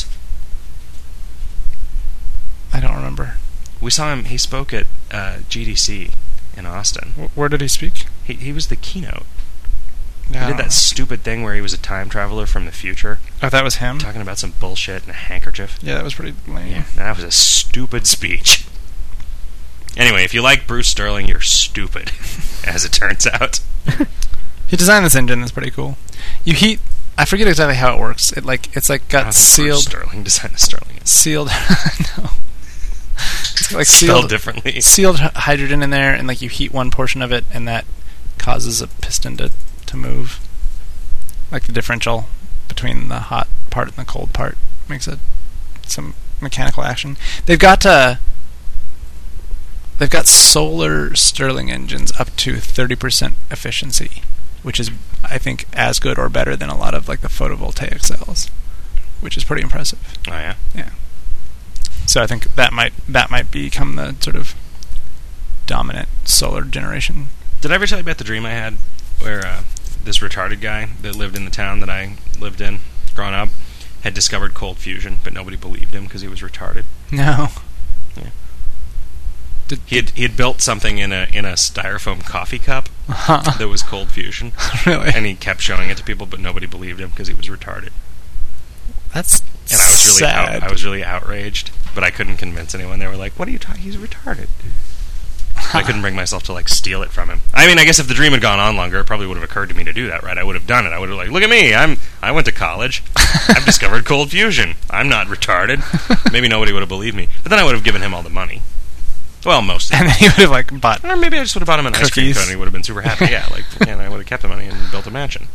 I don't remember. We saw him, he spoke at uh, G D C in Austin. Wh- where did he speak? He, he was the keynote. Yeah, I He did don't that know. stupid thing where he was a time traveler from the future, Oh, that was him. talking about some bullshit in a handkerchief. Yeah, that was pretty lame. Yeah, that was a stupid speech. Anyway, if you like Bruce Sterling, you're stupid, as it turns out. He designed this engine. That's pretty cool. You heat. I forget exactly how it works. It like it's like How got does Bruce sealed. Sterling designed the Sterling engine? Sealed. No. It's like Spelled sealed. differently. Sealed h- hydrogen in there, and like you heat one portion of it, and that causes a piston to to move. Like the differential between the hot part and the cold part makes it some mechanical action. They've got uh, they've got solar Stirling engines up to thirty percent efficiency, which is I think as good or better than a lot of like the photovoltaic cells, which is pretty impressive. Oh, yeah? Yeah. So I think that might that might become the sort of dominant solar generation. Did I ever tell you about the dream I had where uh, this retarded guy that lived in the town that I lived in growing up had discovered cold fusion, but nobody believed him because he was retarded? No. Yeah. Did, He had, he had built something in a in a styrofoam coffee cup that was cold fusion, really? and he kept showing it to people, but nobody believed him because he was retarded. That's And I was really sad. out, I was really outraged, but I couldn't convince anyone. They were like, "What are you talking? He's retarded." I couldn't bring myself to like steal it from him. I mean, I guess if the dream had gone on longer, it probably would have occurred to me to do that, right? I would have done it. I would have like, "Look at me! I'm I went to college. I've discovered cold fusion. I'm not retarded." Maybe nobody would have believed me, but then I would have given him all the money. Well, most of it. And then he would have like bought. Or maybe I just would have bought him an ice cream Cookies. cone and he would have been super happy. Yeah, like, and I would have kept the money and built a mansion.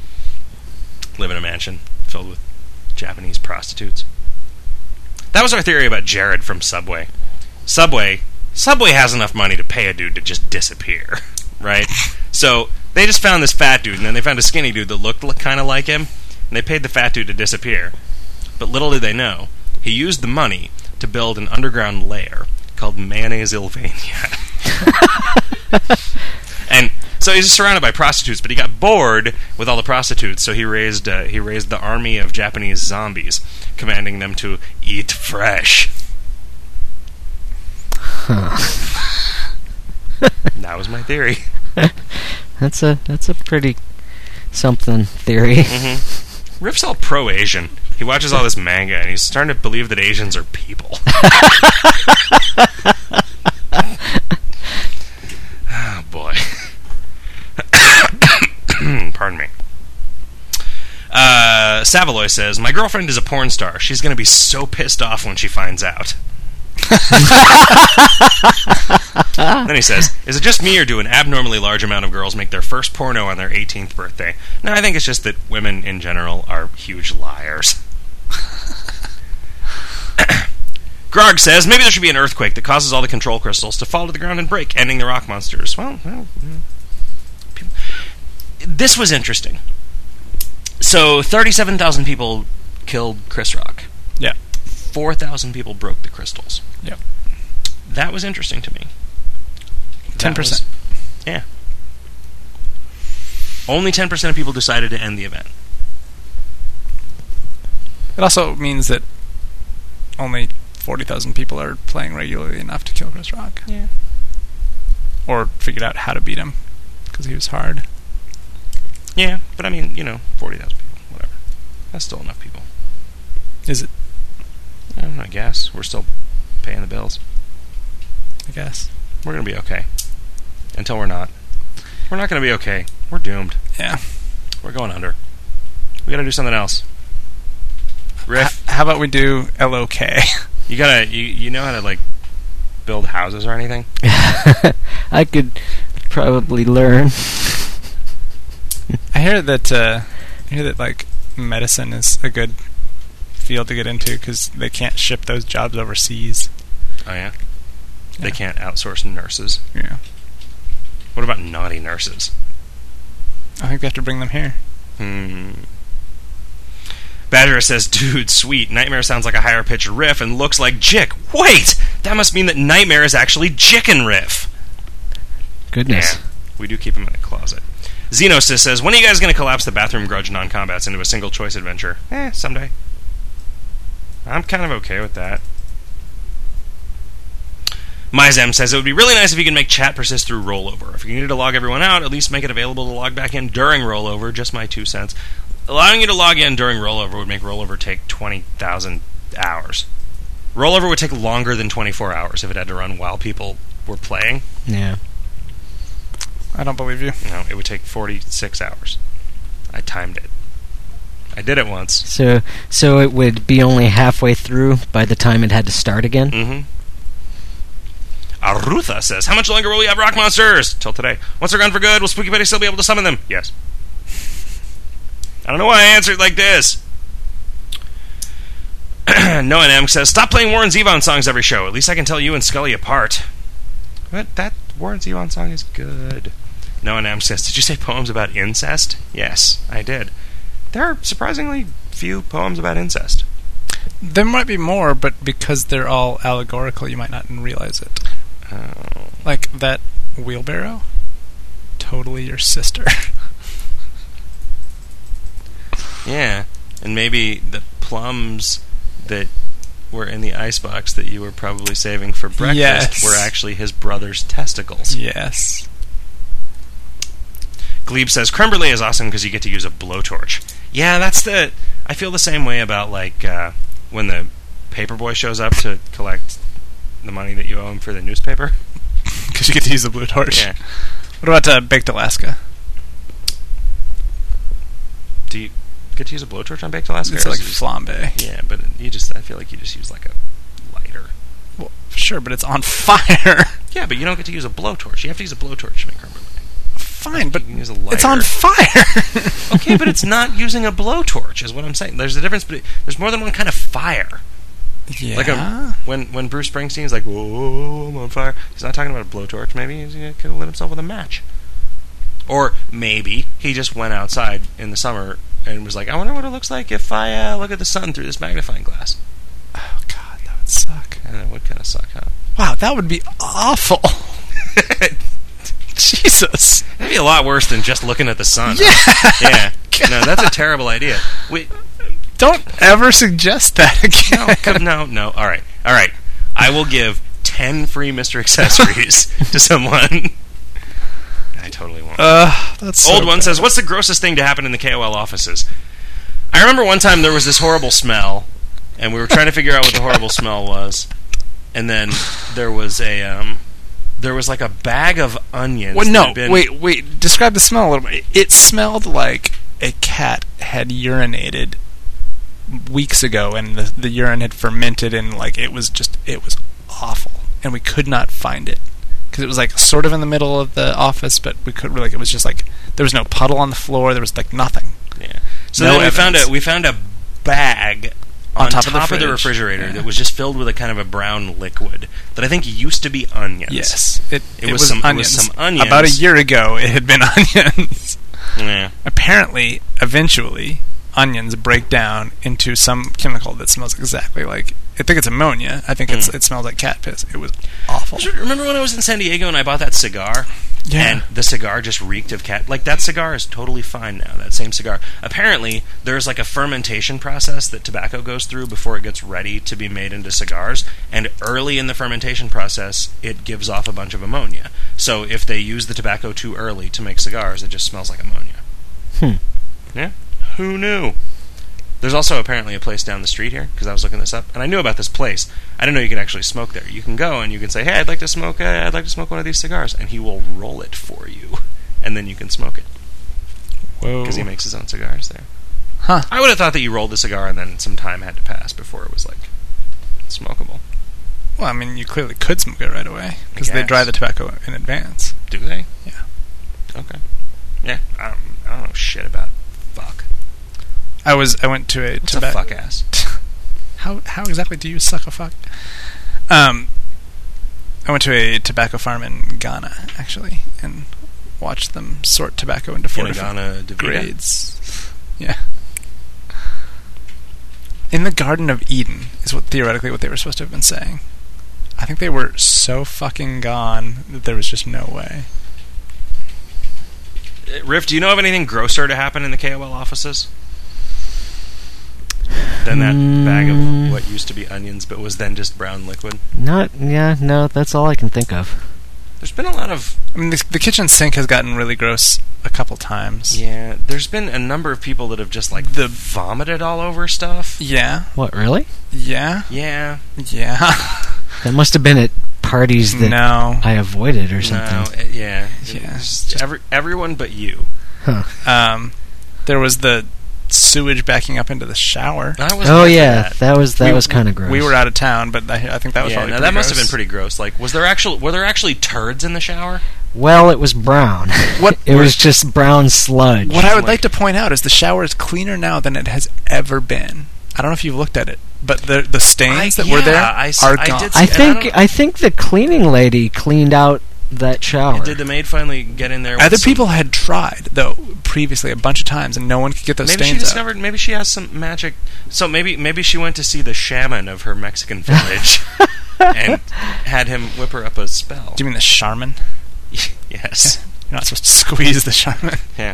Live in a mansion filled with Japanese prostitutes. That was our theory about Jared from Subway. Subway Subway has enough money to pay a dude to just disappear, right? So they just found this fat dude, and then they found a skinny dude that looked kind of like him, and they paid the fat dude to disappear. But little did they know, he used the money to build an underground lair called Mayonnaise Sylvania. And so he's surrounded by prostitutes, but he got bored with all the prostitutes, so he raised uh, he raised the army of Japanese zombies, commanding them to eat fresh. Huh. That was my theory. That's a that's a pretty something theory. Mm-hmm. Riff's all pro-Asian. He watches all this manga, and he's starting to believe that Asians are people. Oh, boy. Pardon me. Uh, Savaloy says, my girlfriend is a porn star. She's going to be so pissed off when she finds out. Then he says, is it just me, or do an abnormally large amount of girls make their first porno on their eighteenth birthday? No, I think it's just that women in general are huge liars. Grog says, maybe there should be an earthquake that causes all the control crystals to fall to the ground and break, ending the rock monsters. Well, well people. This was interesting. So, thirty-seven thousand people killed Chris Rock. Yeah. four thousand people broke the crystals. Yep. That was interesting to me. ten percent. Was, yeah. Only ten percent of people decided to end the event. It also means that only forty thousand people are playing regularly enough to kill Chris Rock. Yeah. Or figured out how to beat him, because he was hard. Yeah, but I mean, you know, forty thousand people, whatever. That's still enough people. Is it? I don't know, I guess. We're still paying the bills. I guess. We're going to be okay. Until we're not. We're not going to be okay. We're doomed. Yeah. We're going under. We got to do something else. Riff. H- how about we do L O K? You gotta, you, you know how to, like, build houses or anything? I could probably learn. I hear that, uh, I hear that, like, medicine is a good field to get into because they can't ship those jobs overseas. Oh, yeah? Yeah. They can't outsource nurses. Yeah. What about naughty nurses? I think they have to bring them here. Hmm. Badger says, dude, sweet. Nightmare sounds like a higher pitched riff and looks like Jick. Wait! That must mean that Nightmare is actually Jickin' Riff. Goodness. Yeah, we do keep him in a closet. Xenosis says, when are you guys going to collapse the Bathroom Grudge non-combats into a single choice adventure? Eh, someday. I'm kind of okay with that. Myzem says, it would be really nice if you could make chat persist through rollover. If you needed to log everyone out, at least make it available to log back in during rollover. Just my two cents. Allowing you to log in during rollover would make rollover take twenty thousand hours. Rollover would take longer than twenty-four hours if it had to run while people were playing. Yeah. I don't believe you. No, it would take forty-six hours. I timed it. I did it once. So, so it would be only halfway through by the time it had to start again? Mm-hmm. Arutha says, how much longer will we have rock monsters? Till today. Once they're gone for good, will Spooky Betty still be able to summon them? Yes. I don't know why I answered like this. Noah M says, stop playing Warren Zevon songs every show. At least I can tell you and Scully apart. But that Warren Zevon song is good. Noah M says, did you say poems about incest? Yes, I did. There are surprisingly few poems about incest. There might be more, but because they're all allegorical, you might not realize it. Oh. Like that wheelbarrow? Totally your sister. Yeah, and maybe the plums that were in the icebox that you were probably saving for breakfast Yes. were actually his brother's testicles. Yes. Glebe says, creme brulee is awesome because you get to use a blowtorch. Yeah, that's the... I feel the same way about, like, uh, when the paperboy shows up to collect the money that you owe him for the newspaper. Because you get to use the blue torch. Yeah. What about uh, Baked Alaska? Do you get to use a blowtorch on Baked Alaska? It's or like is it just- flambe. Yeah, but you just... I feel like you just use, like, a lighter. Well, sure, but it's on fire. Yeah, but you don't get to use a blowtorch. You have to use a blowtorch to make creme brulee. Fine, but You can use a lighter. it's on fire. Okay, but it's not using a blowtorch, is what I'm saying. There's a difference, but there's more than one kind of fire. Yeah. Like a, when when Bruce Springsteen's like, whoa, I'm on fire. He's not talking about a blowtorch. Maybe he's going to lit himself with a match. Or maybe he just went outside in the summer and was like, I wonder what it looks like if I uh, look at the sun through this magnifying glass. Oh, God, that would suck. And it would kind of suck, huh? Wow, that would be awful. Jesus. That'd be a lot worse than just looking at the sun. Yeah. Yeah. No, that's a terrible idea. We, Don't ever suggest that again. no, come- no, no. All right. All right. I will give ten free Mister Accessories to someone. I totally won't. Uh, that's so Old one bad. says, what's the grossest thing to happen in the K O L offices? I remember one time there was this horrible smell, and we were trying to figure out what the horrible smell was. And then there was a, um, there was like a bag of onions. Well, that no, had been- wait, wait. Describe the smell a little bit. It smelled like a cat had urinated weeks ago, and the, the urine had fermented, and like it was just, it was awful, and we could not find it because it was like sort of in the middle of the office, but we could like it was just like there was no puddle on the floor, there was like nothing. Yeah. So No then we found evidence. a we found a bag on, On top, top of the of the fridge. refrigerator Yeah. that was just filled with a kind of a brown liquid that I think used to be onions. Yes, it, It it, was was, some- it was onions. some onions. About a year ago, it had been onions. Yeah. Apparently, eventually, onions break down into some chemical that smells exactly like. I think it's ammonia. I think it's Mm. it smells like cat piss. It was awful. Remember when I was in San Diego and I bought that cigar? Yeah. And the cigar just reeked of cat. Like, that cigar is totally fine now, that same cigar. Apparently, there's like a fermentation process that tobacco goes through before it gets ready to be made into cigars. And early in the fermentation process, it gives off a bunch of ammonia. So if they use the tobacco too early to make cigars, it just smells like ammonia. Hmm. Yeah. Who knew? There's also apparently a place down the street here, because I was looking this up, and I knew about this place. I didn't know you could actually smoke there. You can go and you can say, "Hey, I'd like to smoke. Uh, I'd like to smoke one of these cigars," and he will roll it for you, and then you can smoke it Whoa. because he makes his own cigars there. Huh. I would have thought that you rolled the cigar and then some time had to pass before it was like smokable. Well, I mean, you clearly could smoke it right away because they guess. dry the tobacco in advance. Do they? Yeah. Okay. Yeah. I don't. I don't know shit about fuck. I was. I went to a What's tobacco. a fuck ass? How how exactly do you suck a fuck? Um, I went to a tobacco farm in Ghana actually, and watched them sort tobacco into four different Ghana Davida? grades. Yeah. In the Garden of Eden is what theoretically what they were supposed to have been saying. I think they were so fucking gone that there was just no way. Uh, Riff, do you know of anything grosser to happen in the K O L offices than that Mm. bag of what used to be onions but was then just brown liquid? Not, yeah, no, that's all I can think of. There's been a lot of... I mean, the, the kitchen sink has gotten really gross a couple times. Yeah, there's been a number of people that have just, like, The- vomited all over stuff. Yeah. What, really? Yeah. Yeah. Yeah. That must have been at parties that No. I avoided or No, something. it- yeah. It Yeah, was just- every, everyone but you. Huh. Um, there was the sewage backing up into the shower. I wasn't Oh there for yeah, that. that was that We- was kind of gross. We were out of town, but I, I think that was yeah, probably no, pretty that must have gross. been pretty gross. Like, was there actual? Were there actually turds in the shower? Well, it was brown. What- it was just brown sludge. What I would Like- like to point out is the shower is cleaner now than it has ever been. I don't know if you've looked at it, but the the stains I- that were yeah, there I s- are I gone. did I and I think don't- I, think the cleaning lady cleaned out that shower. Did the maid finally get in there? With Other some- people had tried though previously a bunch of times, and no one could get those Maybe she stains out. discovered. Maybe she has some magic. So maybe maybe she went to see the shaman of her Mexican village and had him whip her up a spell. Do you mean the Charmin? Yes. You're not supposed to squeeze the Charmin. Yeah.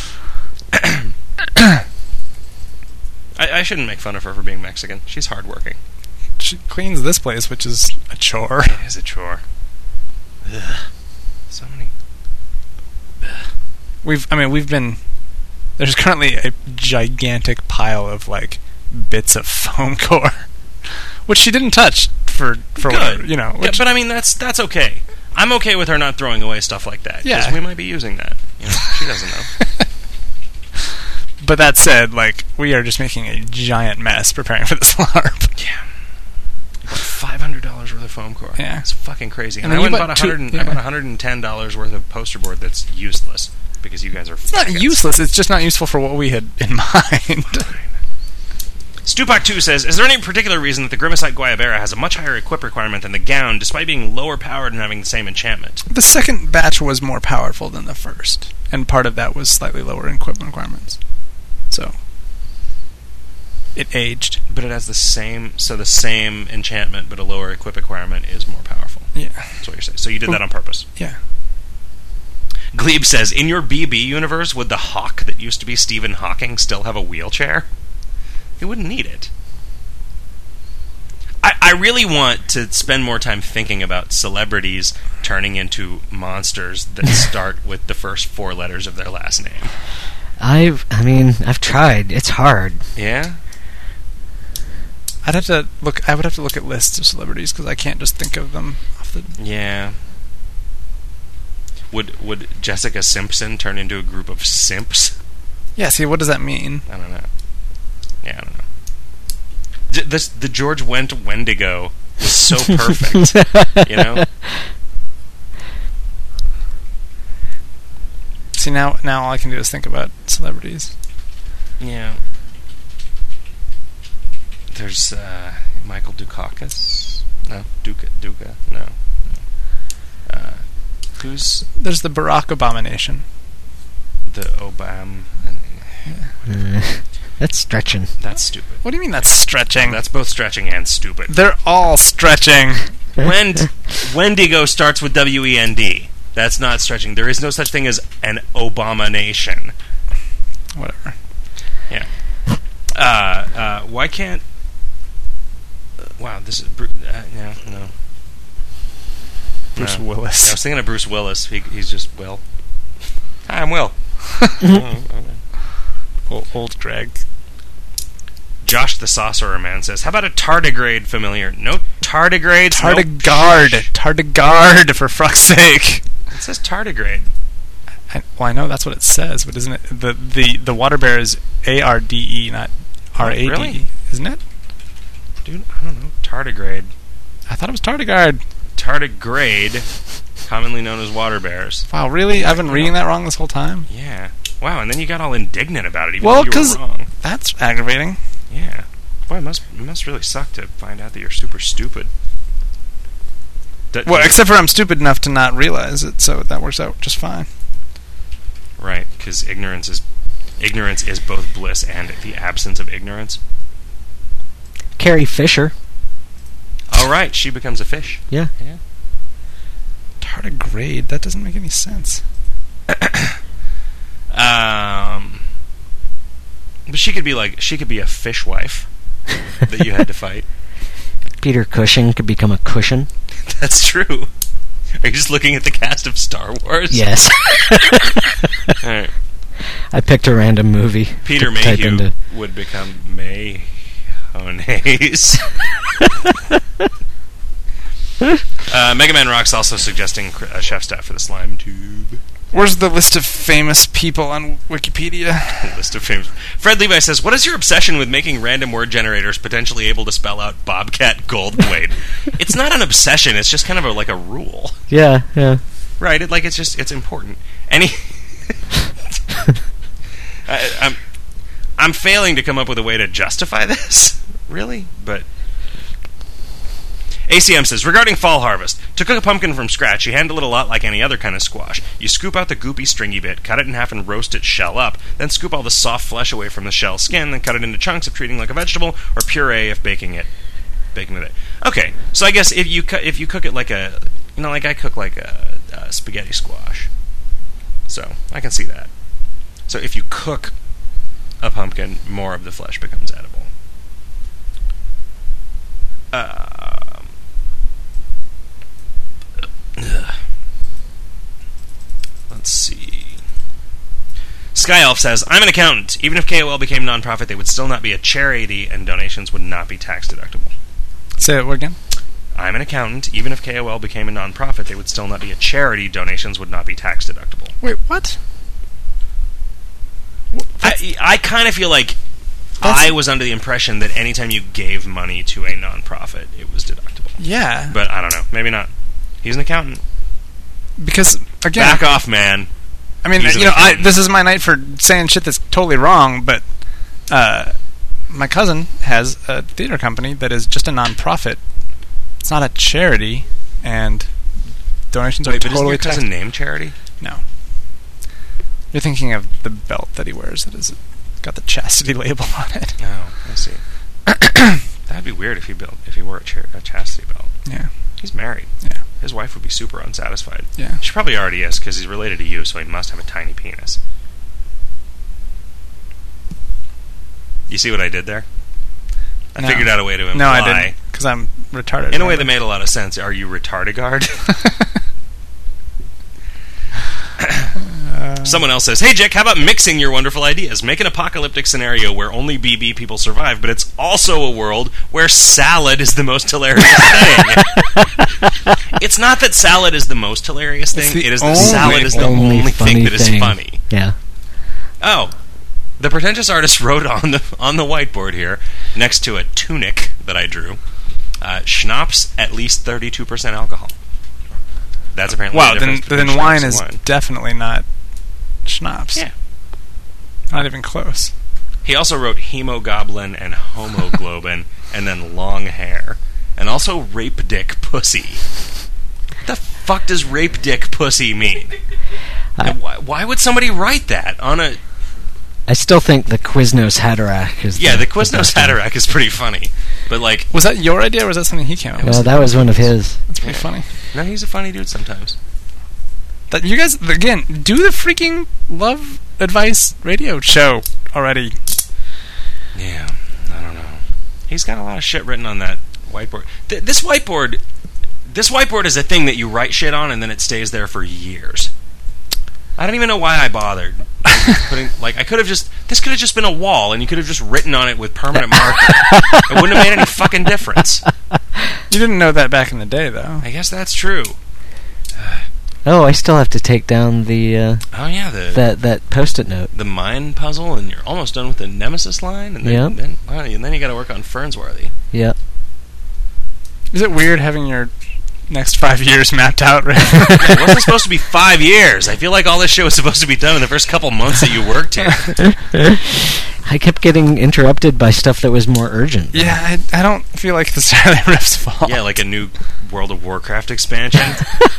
I, I shouldn't make fun of her for being Mexican. She's hardworking. She cleans this place, which is a chore. It is a chore. Ugh. So many. We've, I mean, we've been. There's currently a gigantic pile of like bits of foam core, which she didn't touch for for Good. whatever, you know. Yeah, Which, but I mean that's that's okay. I'm okay with her not throwing away stuff like that because Yeah. we might be using that. You know, she doesn't know. but that said, like we are just making a giant mess preparing for this LARP. Yeah. Five hundred dollars worth of foam core. Yeah. It's fucking crazy. And, And I then went you and bought bought a two- hundred. and- yeah. I bought a hundred and ten dollars worth of poster board that's useless because you guys are. It's not useless. It's just not useful for what we had in mind. Stupak two says, is there any particular reason that the Grimacite Guayabera has a much higher equip requirement than the Gown, despite being lower powered and having the same enchantment? The second batch was more powerful than the first, and part of that was slightly lower equipment requirements. So, it aged. But it has the same, so the same enchantment, but a lower equip requirement is more powerful. Yeah. That's what you're saying. So you did that on purpose. Yeah. Glebe says, in your B B universe, would the Hawk that used to be Stephen Hawking still have a wheelchair? He wouldn't need it. I, I really want to spend more time thinking about celebrities turning into monsters that start with the first four letters of their last name. I've, I mean, I've tried. It's hard. Yeah? I'd have to look. I would have to look at lists of celebrities because I can't just think of them off the. Yeah. Would Would Jessica Simpson turn into a group of simps? Yeah. See, what does that mean? I don't know. Yeah, I don't know. J- this, the George Wendt Wendigo was so perfect, you know? See, now now all I can do is think about celebrities. Yeah. There's uh, Michael Dukakis. No, Duca, Duca. No. no. Uh, who's There's the Barack Abomination. the Obama? Uh, that's stretching. That's stupid. What do you mean that's stretching? That's both stretching and stupid. They're all stretching. Wend Wendigo starts with W E N D. That's not stretching. There is no such thing as an Obamanation. Whatever. Yeah. Uh, uh, why can't? Uh, wow, this is Bru- uh, yeah, no. Bruce No. Willis. I was thinking of Bruce Willis. He, he's just Will. Hi, I'm Will. Oh, okay. Old, old Greg. Josh the Sorcerer Man says, "How about a tardigrade familiar? No tardigrades. Tardigrade. No Tardigrade, for fuck's sake. it says tardigrade. I, well, I know that's what it says, but isn't it the the the water bear is A R D E, not R A D E, really? isn't it? Dude, I don't know. Tardigrade. I thought it was tardigrade. Tardigrade, commonly known as water bears. Wow, really? I've been reading that wrong this whole time. Yeah. Wow, and then you got all indignant about it, even Well, though you 'cause- were wrong. That's aggravating. Yeah. Boy, it must it must really suck to find out that you're super stupid. That, Well, except for I'm stupid enough to not realize it, so that works out just fine. right, because ignorance is ignorance is both bliss and the absence of ignorance. Carrie Fisher. All right, she becomes a fish. Yeah. Yeah. Tardigrade? That doesn't make any sense. Um, but she could be like she could be a fishwife that you had to fight. Peter Cushing could become a cushion. That's true. Are you just looking at the cast of Star Wars? Yes. All right. I picked a random movie. Peter to type Mayhew into. would become Mayonnaise. uh, Mega Man Rock's also suggesting cr- a chef staff for the slime tube. Where's the list of famous people on Wikipedia? List of famous. Fred Levi says, "What is your obsession with making random word generators potentially able to spell out Bobcat Goldblade?" It's not an obsession. It's just kind of a, like a rule, Yeah, yeah. right? It, like it's just it's important. Any, I, I'm I'm failing to come up with a way to justify this, really, but. A C M says, regarding fall harvest, to cook a pumpkin from scratch, you handle it a lot like any other kind of squash. You scoop out the goopy, stringy bit, cut it in half and roast it shell up, then scoop all the soft flesh away from the shell skin, then cut it into chunks if treating like a vegetable, or puree if baking it. Baking with it. Okay, so I guess if you cu- if you cook it like a, you know, like I cook like a, a spaghetti squash. So, I can see that. So if you cook a pumpkin, more of the flesh becomes edible. Uh... Ugh. Let's see. Sky Elf says, I'm an accountant. Even if K O L became non-profit, they would still not be a charity, and donations would not be tax deductible. Say it again. I'm an accountant. Even if K O L became a non-profit, they would still not be a charity. Donations would not be tax deductible. Wait, what? I, I kind of feel like That's- I was under the impression that anytime you gave money to a non-profit, it was deductible. Yeah, But I don't know. Maybe not. He's an accountant. because again, Back off, man. I mean, He's an you know, I, accountant. this is my night for saying shit that's totally wrong, but uh, my cousin has a theater company that is just a non-profit. It's not a charity, and donations Wait, are but isn't totally your cousin tax- named Charity? No. You're thinking of the belt that he wears that is got the chastity label on it. Oh, I see. That'd be weird if he built if he wore a, char- a chastity belt. Yeah. He's married. Yeah. His wife would be super unsatisfied. Yeah. She probably already is because he's related to you, so he must have a tiny penis. You see what I did there? I No. figured out a way to imply. No, I didn't, because I'm retarded. In a way that made a lot of sense. Are you retardigard? uh, Someone else says, "Hey, Jack, how about mixing your wonderful ideas? Make an apocalyptic scenario where only B B people survive, but it's also a world where salad is the most hilarious thing." It's not that salad is the most hilarious It's thing. the It is that only- salad is the only only funny thing that is thing. funny. Yeah. Oh, the pretentious artist wrote on the on the whiteboard here, next to a tunic that I drew, uh, schnapps at least thirty-two percent alcohol. That's apparently wow, the then difference between then wine schnapps is and wine. definitely not schnapps. Yeah. Not even close. He also wrote hemoglobin and homoglobin, and then long hair, and also rape dick pussy. What the fuck does rape dick pussy mean? I- And why, why would somebody write that on a? I still think the Quiznos Hatterack is Yeah, the the Quiznos best one. Hatterack is pretty funny, but like, Was that your idea, or was that something he came up with? Well, that was one of his. That's pretty funny. no, he's a funny dude sometimes. That you guys again do the freaking love advice radio show already. Yeah, I don't know. He's got a lot of shit written on that whiteboard. Th- this whiteboard, this whiteboard is a thing that you write shit on and then it stays there for years. I don't even know why I bothered. Putting, like, I could have just, this could have just been a wall and you could have just written on it with permanent marker. It wouldn't have made any fucking difference. You didn't know that back in the day, though. I guess that's true. Oh, I still have to take down the uh, Oh yeah, the that that post-it note. the mine puzzle, and you're almost done with the Nemesis line, and then Yep. then, wow, and then you got to work on Fernsworthy. Yep. Is it weird having your next five years mapped out? Right? Yeah, it wasn't supposed to be five years. I feel like all this shit was supposed to be done in the first couple months that you worked here. I kept getting interrupted by stuff that was more urgent. Yeah, I, I don't feel like it's necessarily Rift's fault. Yeah, like a new World of Warcraft expansion.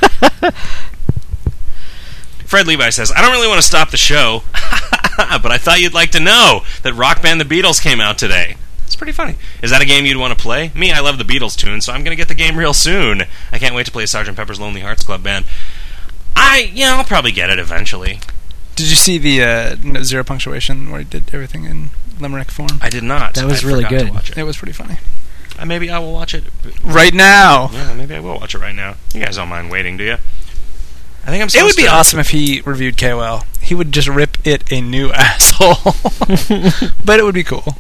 Fred Levi says, I don't really want to stop the show, but I thought you'd like to know that Rock Band the Beatles came out today. It's pretty funny. Is that a game you'd want to play? Me, I love the Beatles tune, so I'm going to get the game real soon. I can't wait to play Sergeant Pepper's Lonely Hearts Club Band. I, yeah, I'll probably get it eventually. Did you see the uh, no- zero punctuation where he did everything in limerick form? I did not. That was I really forgot to good. watch it. It was pretty funny. Uh, maybe I will watch it. Right now. Yeah, maybe I will watch it right now. You guys don't mind waiting, do you? I think I'm It supposed would be to... awesome if he reviewed K O L. He would just rip it a new asshole. But it would be cool.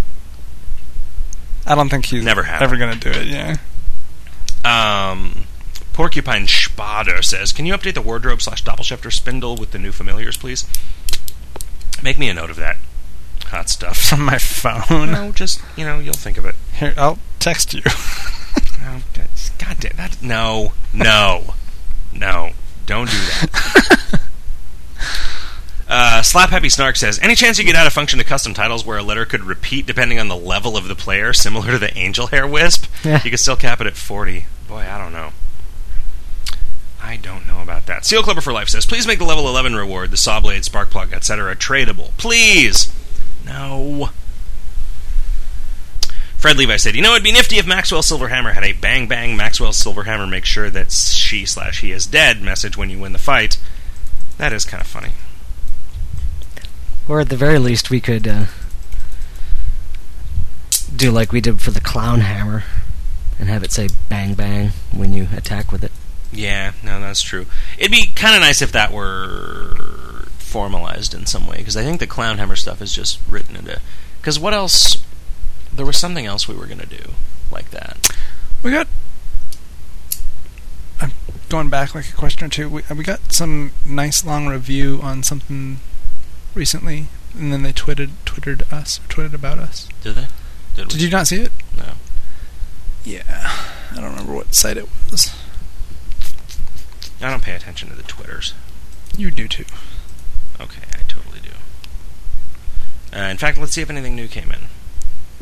I don't think he's Never happened. ever going to do it, yeah. Um, Porcupine Spader says, can you update the wardrobe slash doppelshifter spindle with the new familiars, please? Make me a note of that. Hot stuff. From my phone. No, just, you know, you'll think of it. Here, I'll text you. Oh, that's- God damn that. No, no, no. Don't do that. uh, Slap Happy Snark says, any chance you get out of function to custom titles where a letter could repeat depending on the level of the player, similar to the Angel Hair Wisp? Yeah. You could still cap it at forty. Boy, I don't know. I don't know about that. Seal Clipper for Life says, please make the level eleven reward, the saw blade, spark plug, et cetera, tradable. Please! No. Fred Levi said, you know, it'd be nifty if Maxwell Silverhammer had a bang bang Maxwell Silverhammer make sure that she slash he is dead message when you win the fight. That is kind of funny. Or at the very least, we could uh, do like we did for the Clown Hammer and have it say bang bang when you attack with it. Yeah, no, that's true. It'd be kind of nice if that were formalized in some way, because I think the Clown Hammer stuff is just written into... Because what else... There was something else we were going to do like that. We got... I'm going back like a question or two. We, we got some nice long review on something recently, and then they twittered, twittered us, or twittered about us. Did they? Did, Did you not see it? No. Yeah. I don't remember what site it was. I don't pay attention to the Twitters. You do too. Okay, I totally do. Uh, in fact, let's see if anything new came in.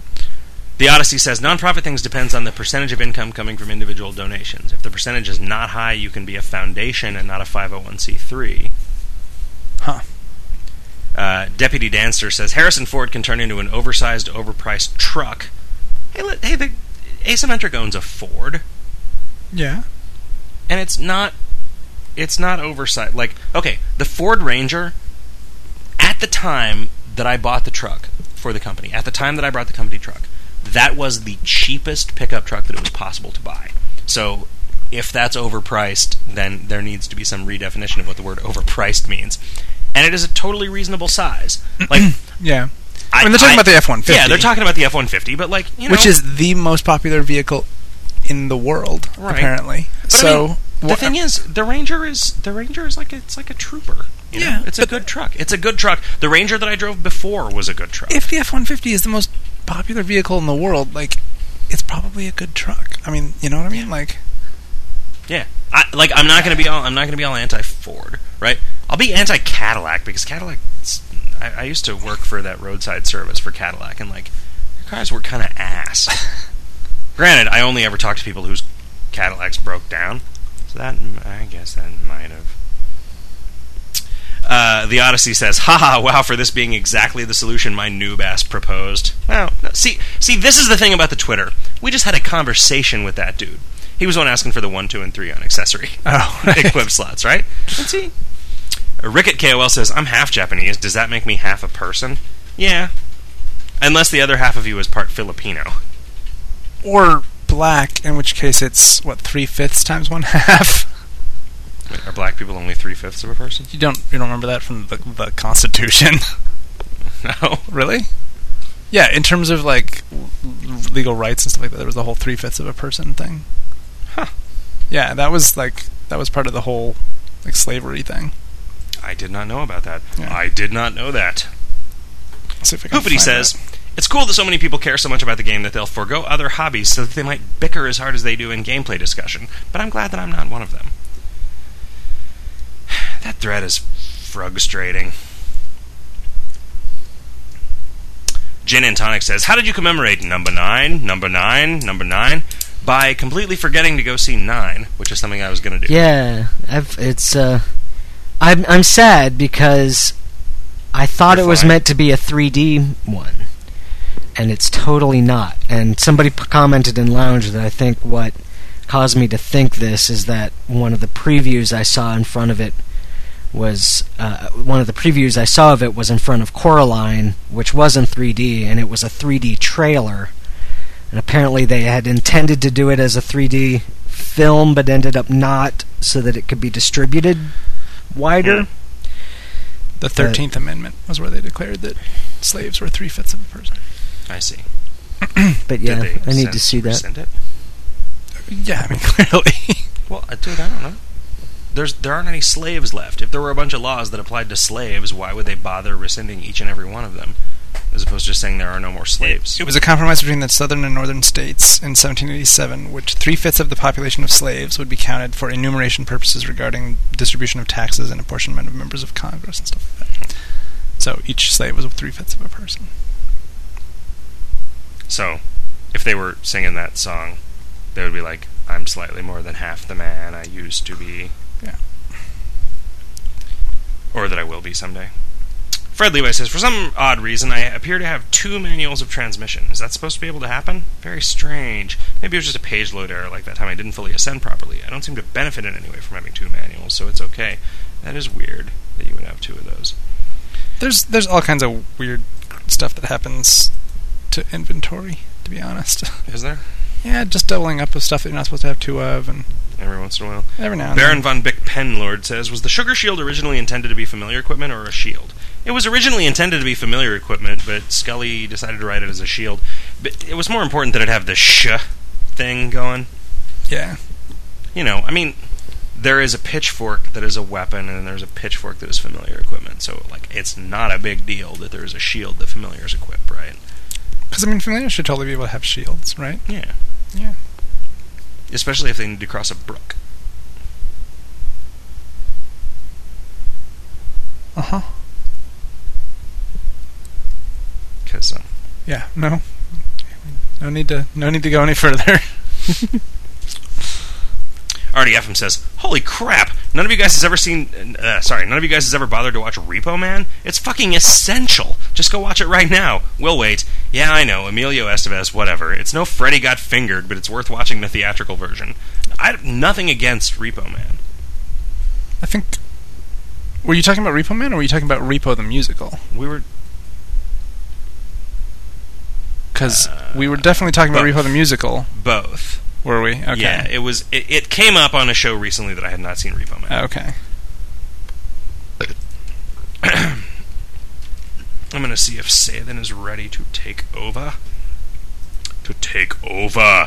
The Odyssey says, nonprofit things depends on the percentage of income coming from individual donations. If the percentage is not high, you can be a foundation and not a five oh one c three. Huh. Uh, Deputy Danster says, Harrison Ford can turn into an oversized, overpriced truck. Hey, let, hey, the Asymmetric owns a Ford. Yeah. And it's not, it's not oversized. Like, okay, the Ford Ranger, at the time that I bought the truck for the company, at the time that I bought the company truck, that was the cheapest pickup truck that it was possible to buy. So, if that's overpriced, then there needs to be some redefinition of what the word overpriced means. And it is a totally reasonable size. Like, yeah. I, I mean, they're talking I, about the F one fifty. Yeah, they're talking about the F one fifty, but like, you know, which is the most popular vehicle in the world, right. apparently. But so I mean, the thing is, the Ranger is the Ranger is like a, it's like a trooper. You know? Yeah, it's a good truck. It's a good truck. The Ranger that I drove before was a good truck. If the F one fifty is the most popular vehicle in the world, like, it's probably a good truck. I mean, you know what I mean? Like, yeah, I, like I'm not going to be all I'm not going to be all anti-Ford, right? I'll be anti-Cadillac because Cadillac. I, I used to work for that roadside service for Cadillac, and like, their cars were kind of ass. Granted, I only ever talked to people whose Cadillacs broke down, so that I guess that might have. Uh, the Odyssey says, haha, wow, for this being exactly the solution my noob ass proposed. Well, no, see, see, this is the thing about the Twitter. We just had a conversation with that dude. He was one asking for the one, two, and three on accessory oh, right. equip slots, right? Let's see. Rick at K O L says, I'm half Japanese. Does that make me half a person? Yeah. Unless the other half of you is part Filipino. Or black, in which case it's, what, three-fifths times one half? Wait, are black people only three-fifths of a person? You don't you don't remember that from the, the Constitution? No. Really? Yeah, in terms of, like, l- legal rights and stuff like that, there was the whole three-fifths of a person thing. Huh. Yeah, that was, like, that was part of the whole, like, slavery thing. I did not know about that. Yeah. I did not know that. Let's see if I can Hoopity find says, that. it's cool that so many people care so much about the game that they'll forego other hobbies so that they might bicker as hard as they do in gameplay discussion, but I'm glad that I'm not one of them. That thread is frustrating. Gin and Tonic says, how did you commemorate number nine, number nine, number nine? By completely forgetting to go see nine, which is something I was going to do. Yeah, I've, it's, uh... I'm I'm sad because I thought You're it was fine. meant to be a three D one, and it's totally not. And somebody p- commented in Lounge that I think what caused me to think this is that one of the previews I saw in front of it was uh, one of the previews I saw of it was in front of Coraline, which was in three D, and it was a three D trailer. And apparently they had intended to do it as a three D film, but ended up not, so that it could be distributed wider. Hmm. The thirteenth Amendment was where they declared that slaves were three-fifths of a person. I see. But yeah, Did they I need send- to see that. rescind it? Yeah, I mean, clearly. Well, uh, dude, I don't know. There's there aren't any slaves left. If there were a bunch of laws that applied to slaves, why would they bother rescinding each and every one of them, as opposed to just saying there are no more slaves? It was a compromise between the southern and northern states in seventeen eighty-seven, which three-fifths of the population of slaves would be counted for enumeration purposes regarding distribution of taxes and apportionment of members of Congress and stuff like that. So each slave was three-fifths of a person. So, if they were singing that song, they would be like, I'm slightly more than half the man I used to be. Yeah. Or that I will be someday. Fred Levi says, for some odd reason, I appear to have two manuals of transmission. Is that supposed to be able to happen? Very strange. Maybe it was just a page load error like that time I didn't fully ascend properly. I don't seem to benefit in any way from having two manuals, so it's okay. That is weird that you would have two of those. There's there's all kinds of weird stuff that happens to inventory, to be honest. Is there? Yeah, just doubling up of stuff that you're not supposed to have two of, and Every once in a while. every now and Baron then. von Bick Penlord says, was the Sugar Shield originally intended to be familiar equipment or a shield? It was originally intended to be familiar equipment, but Scully decided to write it as a shield. But it was more important that it have the sh thing going. Yeah. You know, I mean, there is a pitchfork that is a weapon, and there's a pitchfork that is familiar equipment. So, like, it's not a big deal that there is a shield that familiars equip, right? Because, I mean, familiars should totally be able to have shields, right? Yeah. Yeah. Especially if they need to cross a brook. Uh-huh. Because, um, Yeah, no. No need to. No need to go any further. R D F M says, "Holy crap! None of you guys has ever seen. Uh, sorry, none of you guys has ever bothered to watch Repo Man. It's fucking essential. Just go watch it right now. We'll wait. Yeah, I know, Emilio Estevez. Whatever. It's no Freddy Got Fingered, but it's worth watching the theatrical version. I nothing against Repo Man. I think. Were you talking about Repo Man, or were you talking about Repo the musical? We were. Because Uh, we were definitely talking about both. Repo the musical. Both. Were we? Okay. Yeah, it was. It, it came up on a show recently that I had not seen. Repo Man. Okay. I'm gonna see if Sathan is ready to take over. To take over.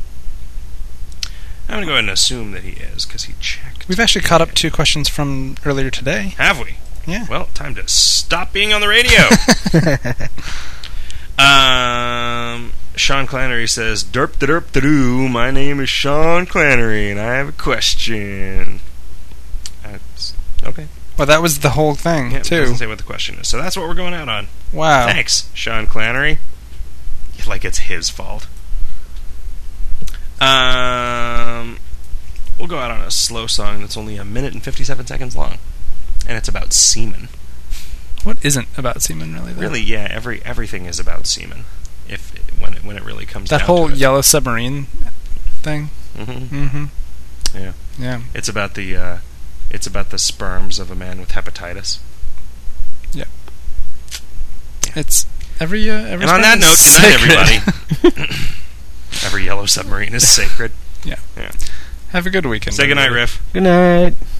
I'm gonna go ahead and assume that he is, because he checked. We've actually caught up two questions from earlier today. Have we? Yeah. Well, time to stop being on the radio. um, Sean Clannery says, "Derp da derp da doo. My name is Sean Clannery, and I have a question." That's, okay. Well, that was the whole thing, Yeah, it too. doesn't say what the question is, so that's what we're going out on. Wow. Thanks, Sean Clannery. Like it's his fault. Um, we'll go out on a slow song that's only a minute and fifty-seven seconds long, and it's about semen. What isn't about semen, really, though? Really, yeah, every everything is about semen. If it, when it when it really comes That down whole to it. yellow submarine thing? Mm-hmm. Mm-hmm. Yeah, Yeah. it's about the uh, it's about the sperms of a man with hepatitis. It's every, uh, every And on that note, sperm good is night, sacred. everybody. Every yellow submarine is sacred. Yeah. Yeah. Have a good weekend. Say goodnight, everybody. Riff. Good night.